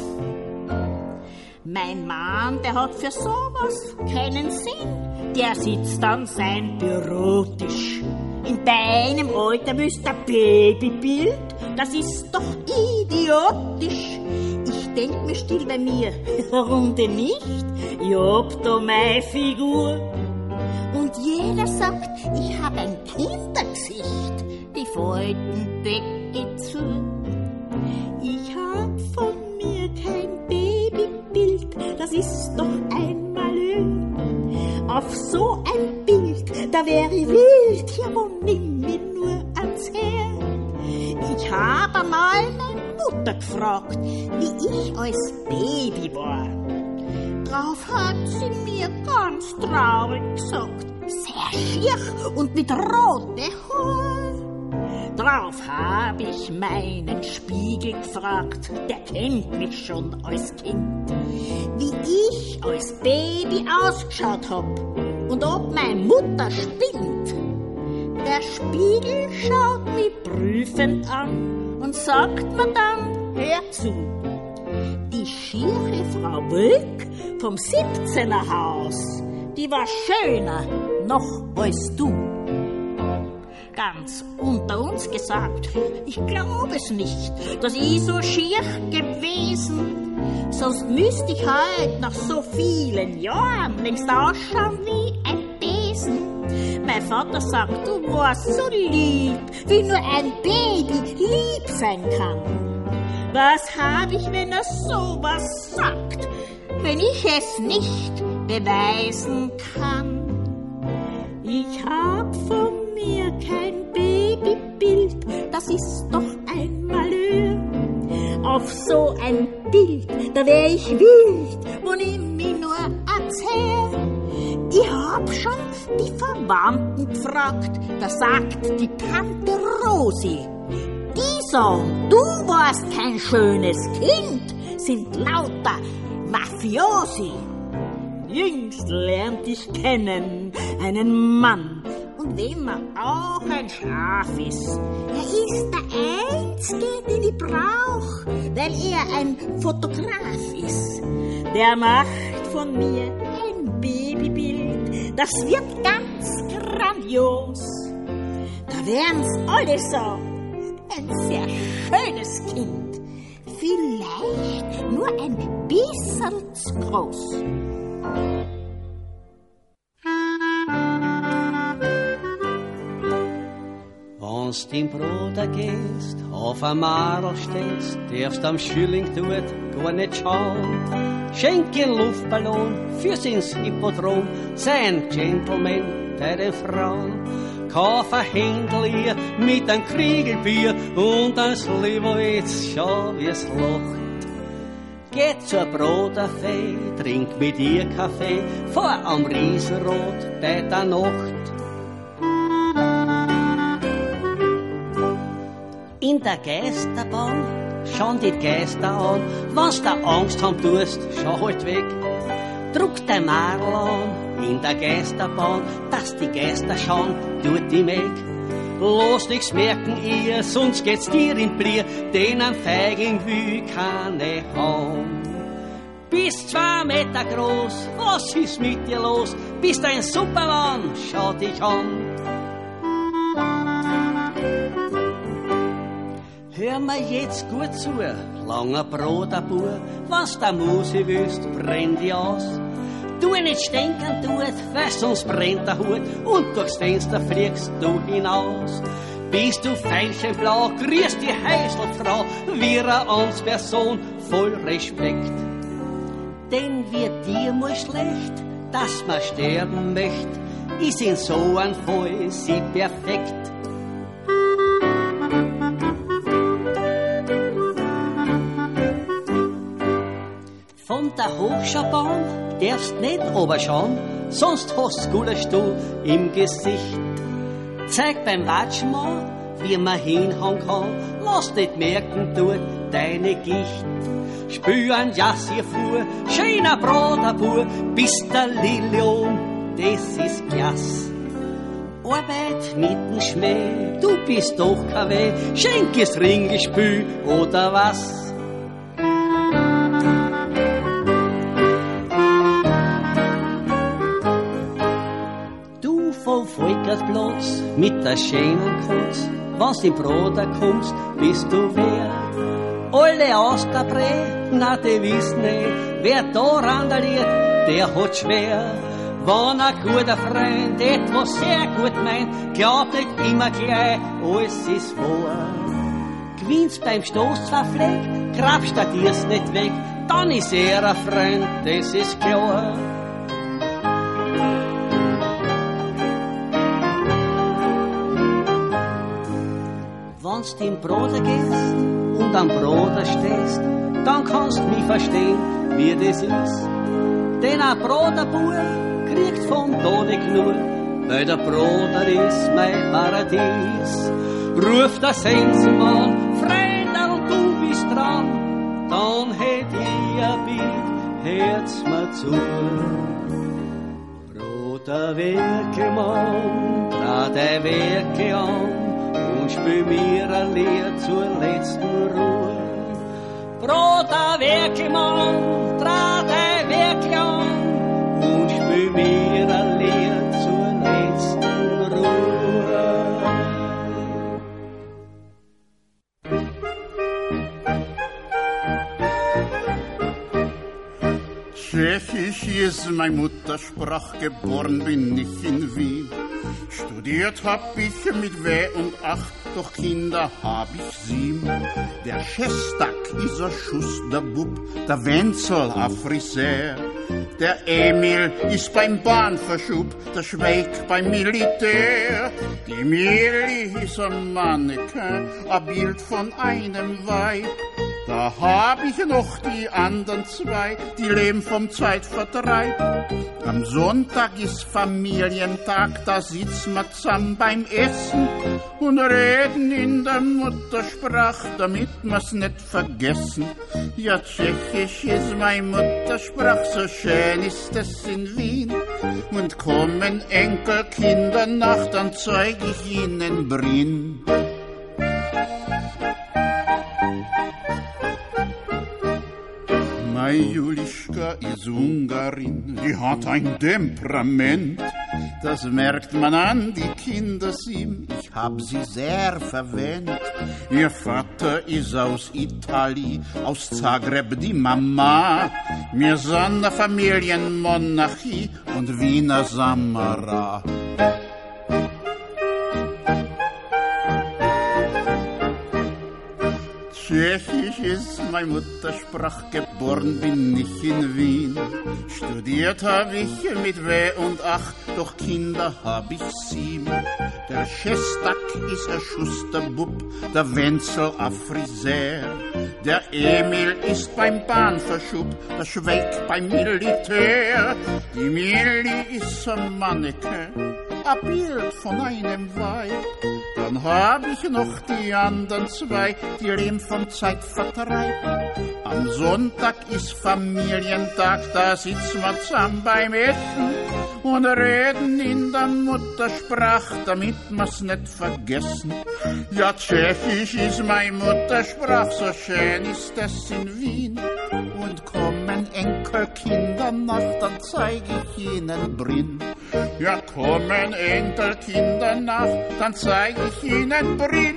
Mein Mann, der hat für sowas keinen Sinn, der sitzt an sein Bürotisch. In deinem Alter wüsst ein Babybild, das ist doch idiotisch. Ich denk mir still bei mir, warum denn nicht? Ich hab da meine Figur. Und jeder sagt, ich hab ein Kindergesicht, die Faltendecke zu. Ich hab von mir kein Babybild, das ist doch ein Malheur. Auf so ein Bild, da wär ich wild, ja, wo nimm mich nur ans Her. Ich hab einmal meine Mutter gefragt, wie ich als Baby war. Drauf hat sie mir ganz traurig gesagt, sehr schier und mit rote Haar. Drauf hab ich meinen Spiegel gefragt, der kennt mich schon als Kind, wie ich als Baby ausgeschaut hab und ob meine Mutter spinnt. Der Spiegel schaut mich prüfend an und sagt mir dann, hör zu, die schiere Frau Wilk vom siebzehner Haus, die war schöner noch als du. Ganz unter uns gesagt, ich glaub es nicht, dass ich so schier gewesen. Sonst müsste ich heut nach so vielen Jahren längst ausschauen wie ein Besen. Mein Vater sagt, du warst so lieb, wie nur ein Baby lieb sein kann. Was hab ich, wenn er sowas sagt, wenn ich es nicht beweisen kann? Ich hab von mir kein Babybild, das ist doch ein Malheur. Auf so ein Bild, da wär ich wild, wo ich mich nur erzähl. Ich hab schon die Verwandten gefragt, da sagt die Tante Rosi, die sagen, du warst kein schönes Kind, sind lauter Mafiosi. Jüngst lernt ich kennen einen Mann, und wenn man auch ein Schaf ist, er ist der Einzige, den ich brauch, weil er ein Fotograf ist. Der macht von mir ein Babybild, das wird ganz grandios. Da werden's alle sagen, ein sehr schönes Kind, vielleicht nur ein bisschen zu groß. Wenn's dein Bruder gehst, auf ein Marl stehst, darfst am Schilling tut gar nicht schauen. Schenk ihn Luftballon fürs ins Hippodrom, sei ein Gentleman bei den Frauen. Kauf ein Händel mit einem Kriegelbier und ein Slivovitz, schau wie's lacht. Geh zur Broterfee, trink mit ihr Kaffee, vor am Riesenrad bei der Nacht. In der Geisterbahn schauen die Geister an, wenn's da Angst haben tust, schau halt weg. Druck dein Marl an in der Geisterbahn, dass die Geister schauen, tut die Meg. Lass nichts merken ihr, sonst geht's dir in Blier, den ein Feigling will keine haben. Bist zwei Meter groß, was ist mit dir los? Bist ein Supermann, schau dich an. Hör mir jetzt gut zu, langer Broterbub, was der Musi willst, brenn die aus. Du nicht stinken tut, weil sonst brennt der Hut und durchs Fenster fliegst du hinaus. Bist du veilchenblau, grüßt die Heißelfrau, wie eine Amtsperson voll Respekt. Denn wird dir mal schlecht, dass man sterben möcht, ist in so ein Fall sie perfekt. Von der Hochschaubahn darfst nicht oberschauen, sonst hast Gulasch du im Gesicht. Zeig beim Watschen mal, wie man hinhauen kann, lass nicht merken, tut deine Gicht. Spür ein Jassier fuhr, schöner Broterbub, bist der Lilium, das ist klass. Arbeit mit dem Schmäh, du bist doch kein Weh, schenk es Ringespül oder was. Vom Volkersplatz mit der schönen Kunst, wenn's im Broder kommst, bist du wer? Alle aus der Bre, na die wissen nicht, wer da randaliert, der hat schwer. Wenn ein guter Freund etwas sehr gut meint, glaubt nicht immer gleich, alles ist wahr. Gewinnst beim Stoß zwar Fleck, grabst du dir's nicht weg, dann ist er ein Freund, das ist klar. Wenn's den Bruder gehst und am Bruder stehst, dann kannst du mich verstehen, wie das ist. denn ein Broderbub kriegt vom Tode genug, weil der Broder ist mein Paradies. Ruft der Sensenmann, Freundl, du bist dran, dann hätt ich ein Bild, hört's mir zu. Broder Werkelmann, trat der Werke an und spiel mir ein Lied zur letzten Ruhe. Broder Werkelmann, trat der Werke an und spiel mir ein Lied zur letzten Ruhe. Tschechisch ist mein Muttersprach, geboren bin ich in Wien. Studiert hab ich mit W und Ach, doch Kinder hab ich sieben. Der Schestak ist ein Schusterbub, der Wenzel ein Friseur. Der Emil ist beim Bahnverschub, der Schweig beim Militär. Die Mirli ist ein Mannequin, ein Bild von einem Weib. Da hab ich noch die anderen zwei, die leben vom Zeitvertreib. Am Sonntag ist Familientag, da sitzen wir zusammen beim Essen und reden in der Muttersprache, damit wir's nicht vergessen. Ja, Tschechisch ist meine Muttersprache, so schön ist es in Wien. Und kommen Enkelkinder nach, dann zeig ich ihnen Brin. Meine Julischka ist Ungarin, die hat ein Temperament. Das merkt man an, die Kinder sieben, ich hab sie sehr verwendet. Ihr Vater ist aus Italien, aus Zagreb die Mama. Wir sind eine Familienmonarchie und Wiener Samara. Tschechisch ist meine Muttersprache, geboren bin ich in Wien. Studiert hab ich mit W und Ach, doch Kinder hab ich sieben. Der Schestak ist ein Schusterbub, der Wenzel ein Friseur. Der Emil ist beim Bahnverschub, der Schweig beim Militär. Die Milli ist ein Mannequin, ein Bild von einem Weib. Dann hab ich noch die anderen zwei, die leben vom Zeitvertreib. Am Sonntag ist Familientag, da sitzen wir zusammen beim Essen und reden in der Muttersprache, damit wir's nicht vergessen. Ja, Tschechisch ist meine Muttersprache, so schön ist es in Wien. Und kommen Enkelkinder nach, dann zeig ich ihnen Brin. Ja, kommen Enkelkinder nach, dann zeig ich ihnen Brin.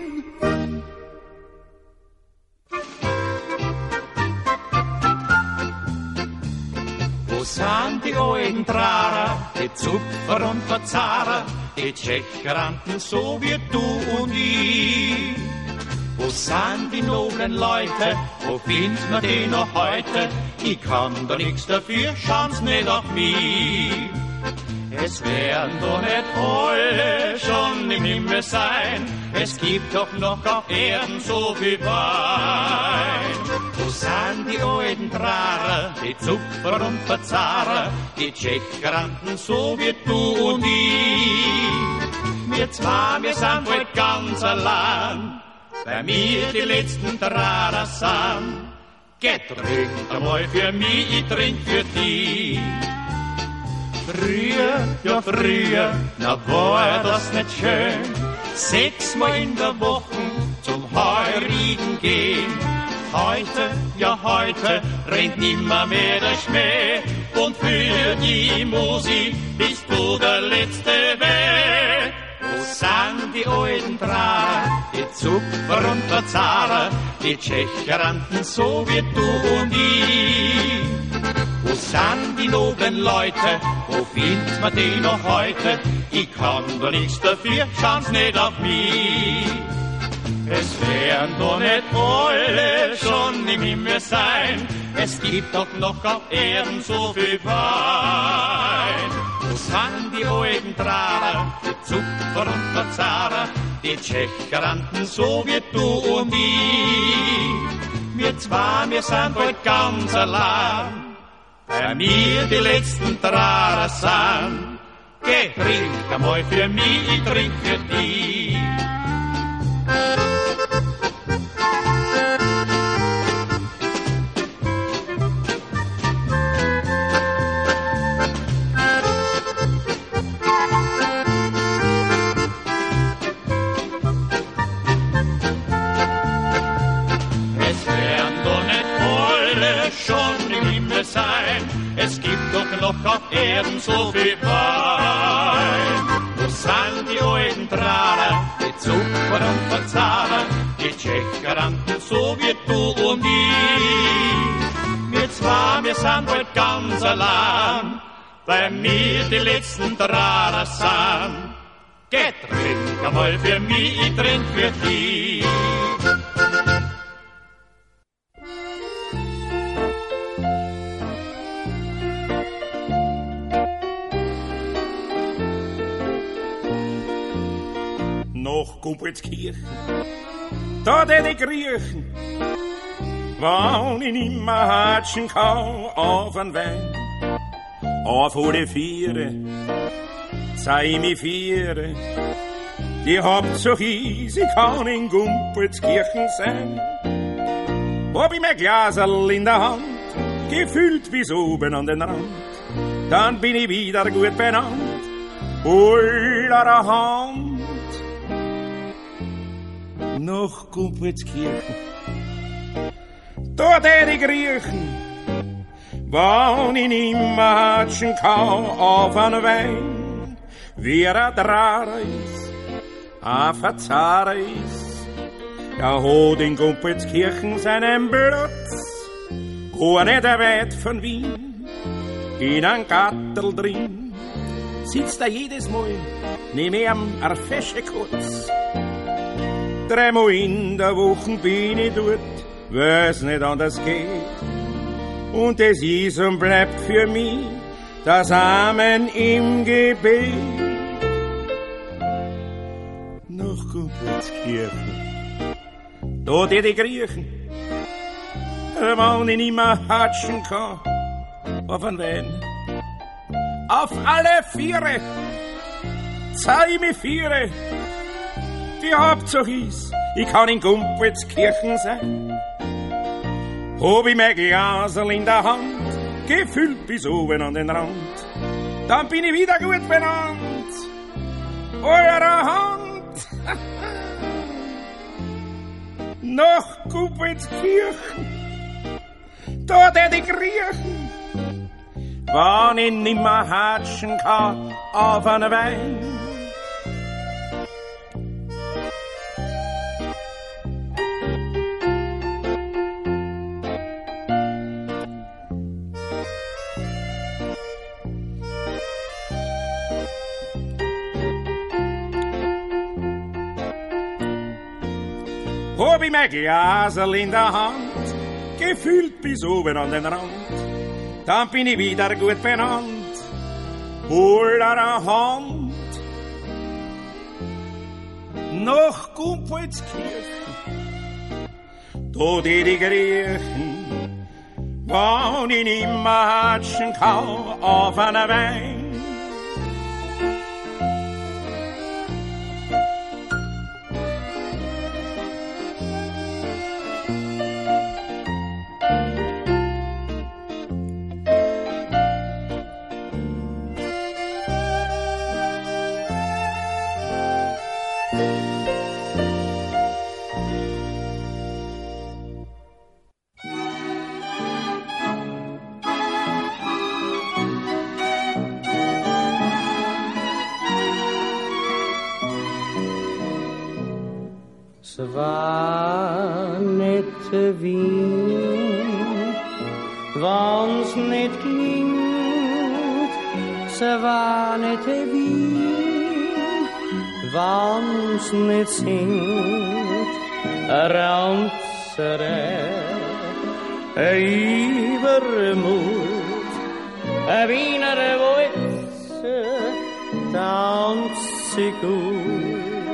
Wo sind die alten Trarer, die Zupfer und Verzahrer, die Tschecheranten so wie du und ich? Wo sind die noblen Leute, wo findet man die noch heute? Ich kann da nix dafür, schauen's nicht auf mich. Es werden doch nicht alle schon im Himmel sein, es gibt doch noch auf Erden so viel Wein. Wo sind die alten Trarer, die Zupfer und Verzahrer, die Tschecheranten so wie du und ich? Wir zwei, wir sind heute ganz allein, bei mir die letzten Trarer sind. Geh, trink einmal für mich, ich trink für dich. Früher, ja früher, na war das nicht schön, sechsmal in der Woche zum Heurigen gehen. Heute, ja heute, rennt nimmer mehr der Schmäh, und für die Musik bist du der letzte Weg. Wo sind die alten Trarer, die Zupfer und Verzahrer, die Tschecheranten so wie du und ich? Wo sind die noblen Leute, wo findet man die noch heute? Ich kann doch nichts dafür, schauen's nicht auf mich. Es werden doch nicht alle schon im Himmel sein, es gibt doch noch auf Erden so viel Wein. Wo sind die alten Trarer, die Zupfer und Verzahrer, die Tschecheranten so wie du und ich? Wir zwei, wir sind heute ganz allein, bei mir die letzten Trara sind. Geh, trink einmal für mich, ich trink für dich. Es gibt doch noch auf Erden so viel Wein. Wo sind die alten Traler, die Zucker und Verzahler, die Tschecheranten, so wie du und ich? Wir zwei, wir sind bald ganz allein, weil mir die letzten Traler sind. Geh, trink einmal für mich, ich trink für dich. Nach Gumpelskirchen, da de die Griechen, wann ich nimmer hatschen kann auf ein Wein, auf alle Viere, sei mi Viere, die habt so hieß, ich kann in Gumpelskirchen sein. Hab ich mein Glasel in der Hand, gefüllt bis oben an den Rand, dann bin ich wieder gut benannt, aller Hand. Nach Gumpelskirchen, da der die Griechen, wann ich nimmer hatschen kann auf einen Wein, wie er Drahre ist, a Verzahrer ist, der hat in Gumpelskirchen seinen Platz, gar nicht weit von Wien, in ein Gattel drin, sitzt er jedes Mal, nehm ihm a Fesche kurz. Dreimal in der Woche bin ich dort, weil's nicht anders geht. Und es ist und bleibt für mich das Amen im Gebet. Nach Gumpelskirchen, da die die Griechen, wann ich nimmer hatschen kann, auf ein Wein. Auf alle Viere, zeig mir Viere, die habt so hieß, ich kann in Gumpelskirchen sein. Hab ich mein Glasel in der Hand, gefüllt bis oben an den Rand, dann bin ich wieder gut benannt, eurer Hand. Nach Gumpelskirchen, da der die Griechen, wann ich nimmer hatschen kann auf einen Wein. Hab ich mein Glasel in der Hand, gefüllt bis oben an den Rand, dann bin ich wieder gut benannt, aller Hand. Nach Gumpelskirchen, da die die Griechen, wann ich nimmer hatschen kann auf einen Wein. Es war nicht Wien, wann's nicht klingt. Es war nicht Wien, wann's nicht singt. A Ranzere, a Übermut, a Wiener Walze, tanzt sie gut.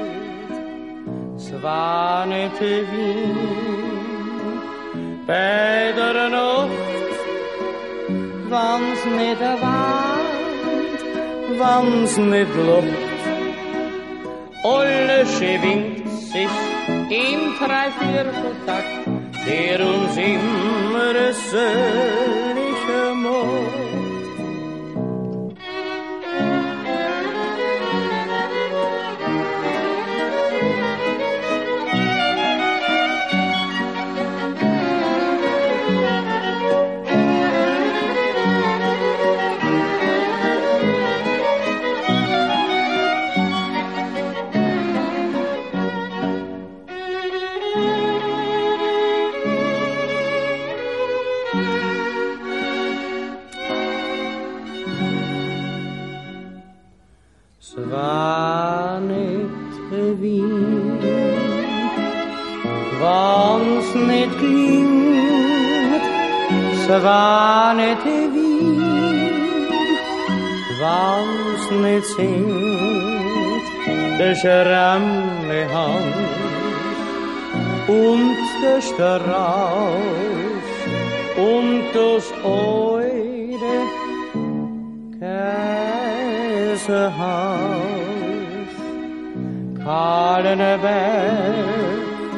Es war nicht Wien, bei der Nacht wann's nicht warnt, wann's nicht lacht. Alles schwingt sich im Dreivierteltakt, der uns immer seliger macht. Wann's nicht klingt, so war nicht Wien. Wann's nicht singt, der schramme Hand und der Strauß und das alte Käsehaus. Kahlenberg,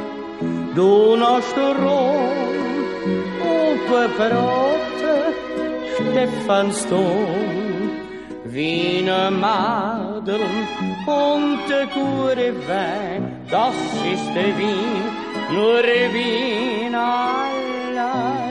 Donaustrom, Operbrate, Stephansdom, Wiener Madeln und der gute Wein, das ist der Wien, nur Wien allein.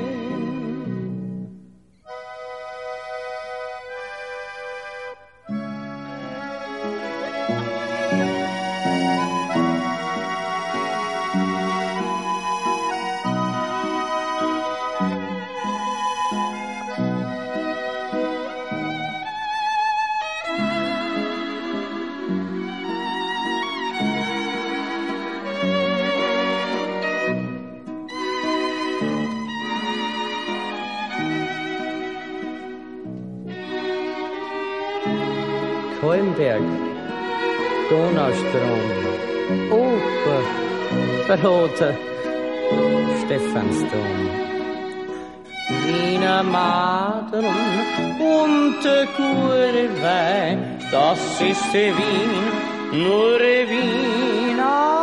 Kolmberg, Donaustrom, Oper, Brote, Stephansdom, Wiener Madeln und der gute Wein, das ist der Wien, nur Wien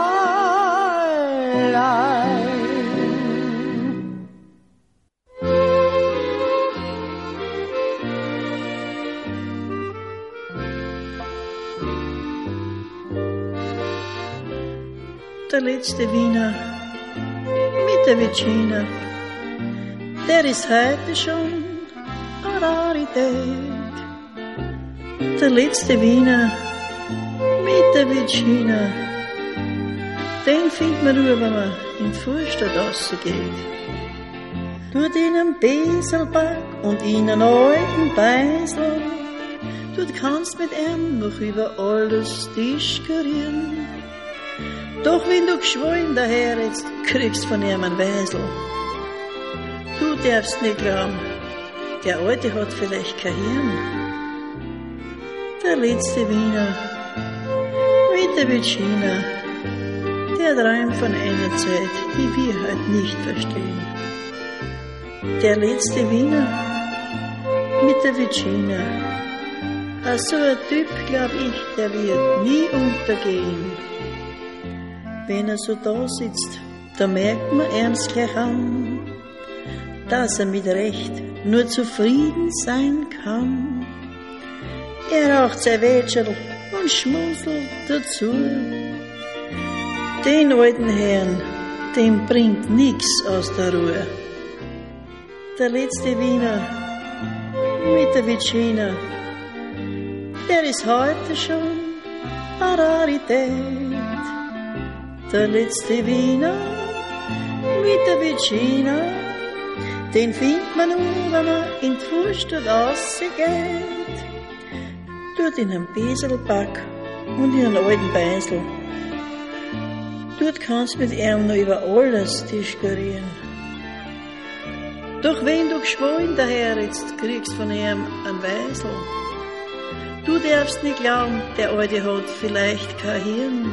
allein. Der letzte Wiener mit der Vicina, der ist heute schon eine Rarität. Der letzte Wiener mit der Vicina, den findet man nur, wenn man in die Vorstadt rausgeht. Dort in einem Beselback und in einem alten Beisel, dort kannst mit ihm noch über alles diskurieren. Doch wenn du geschwollen daher jetzt kriegst von ihm einen Weisel. Du darfst nicht glauben, der Alte hat vielleicht kein Hirn. Der letzte Wiener mit der Vicina, der träumt von einer Zeit, die wir halt nicht verstehen. Der letzte Wiener mit der Vicina, so ein Typ, glaub ich, der wird nie untergehen. Wenn er so da sitzt, da merkt man ernst gleich an, dass er mit Recht nur zufrieden sein kann. Er raucht sein Wätscherl und schmunzelt dazu. Den alten Herrn, dem bringt nix aus der Ruhe. Der letzte Wiener mit der Vicina, der ist heute schon eine Rarität. Der letzte Wiener mit der Vicina, den findet man nur, wenn man in die Vorstadt rausgeht. Dort in einem Beselback und in einem alten Beisel. Dort kannst du mit ihm noch über alles diskurieren. Doch wenn du geschwollen daher jetzt kriegst von ihm einen Weisel, du darfst nicht glauben, der Alte hat vielleicht kein Hirn.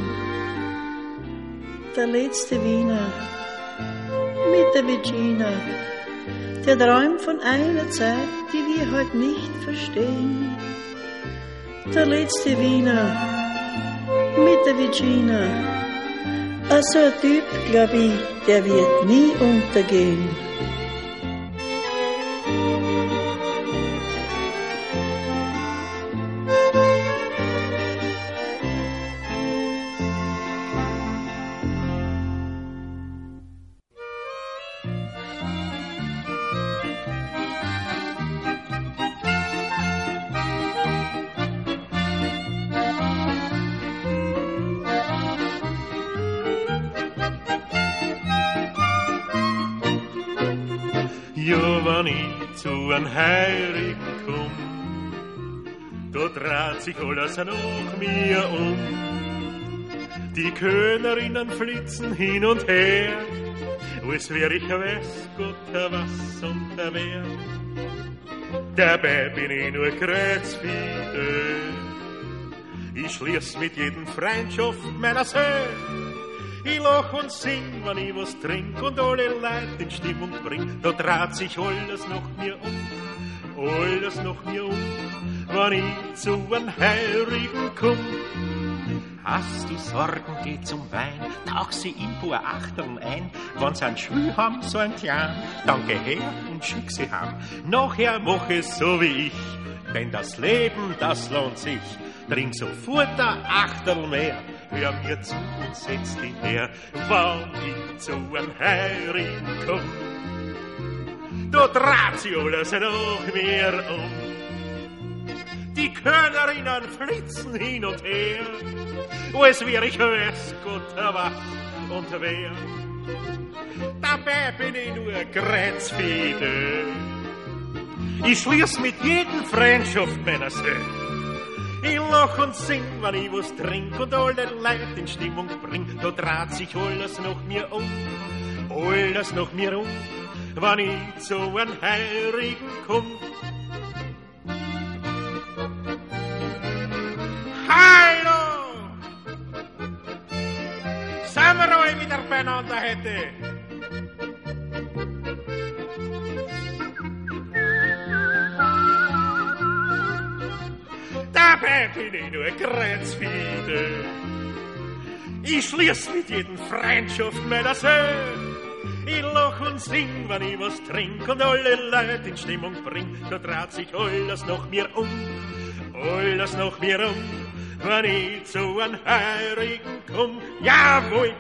Der letzte Wiener mit der Vicina, der träumt von einer Zeit, die wir heute nicht verstehen. Der letzte Wiener mit der Virginia, also ein Typ, glaub ich, der wird nie untergehen. Zu einem Heirigen komm, da dreht sich alles nach mir um. Die Könerinnen flitzen hin und her, als wär ich weiß Gott, was und wer. Dabei bin ich nur kreuzfidel, ich schließ mit jedem Freundschaft meiner Seele. Ich lach und sing, wenn ich was trink und alle Leute in Stimmung bring. Da dreht sich alles nach mir um, alles nach mir um, wenn ich zu einem Heirigen komm. Hast du Sorgen, geh zum Wein, tauch sie in paar Achteln ein. Wenn sie einen Schwül haben, so ein Klein, dann geh her und schick sie heim. Nachher mach es so wie ich, denn das Leben, das lohnt sich. Trink sofort ein Achtel mehr, hör mir zu und setz dich her, wann ich zu einem Heirigen komm. Da dreht sich alles nach mir um. Die Könerinnen flitzen hin und her, als wär ich weiß Gott was und wer. Dabei bin ich nur kreuzfidel, ich schließ mit jedem Freundschaft meiner Seele. Ich lach und sing, wenn ich was trink und alle Leute in Stimmung bring. Da dreht sich alles nach mir um, alles nach mir um, wenn ich zu einem Heirigen komm. Hallo! Sind wir alle wieder beieinander heute? Dabei bin ich nur kreuzfidel, ich schließ mit jedem Freundschaft meiner Seele. Ich lach und sing, wenn ich was trink und alle Leute in Stimmung bring. Da dreht sich alles nach mir um, alles nach mir um, wenn ich zu einem Heirigen komm. Jawohl!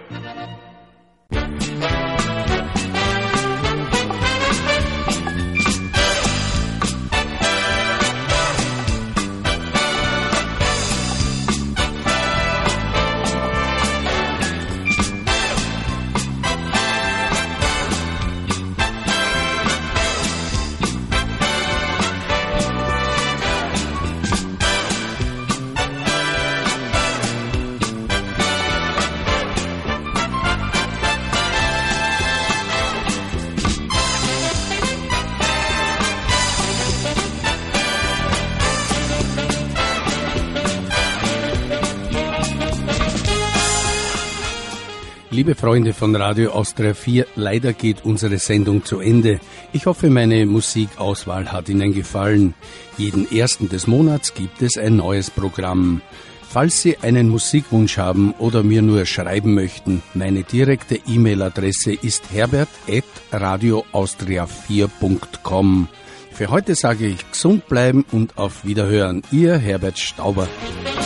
Liebe Freunde von Radio Austria vier, leider geht unsere Sendung zu Ende. Ich hoffe, meine Musikauswahl hat Ihnen gefallen. Jeden ersten des Monats gibt es ein neues Programm. Falls Sie einen Musikwunsch haben oder mir nur schreiben möchten, meine direkte E-Mail-Adresse ist herbert at radio austria vier punkt com. Für heute sage ich gesund bleiben und auf Wiederhören. Ihr Herbert Stauber.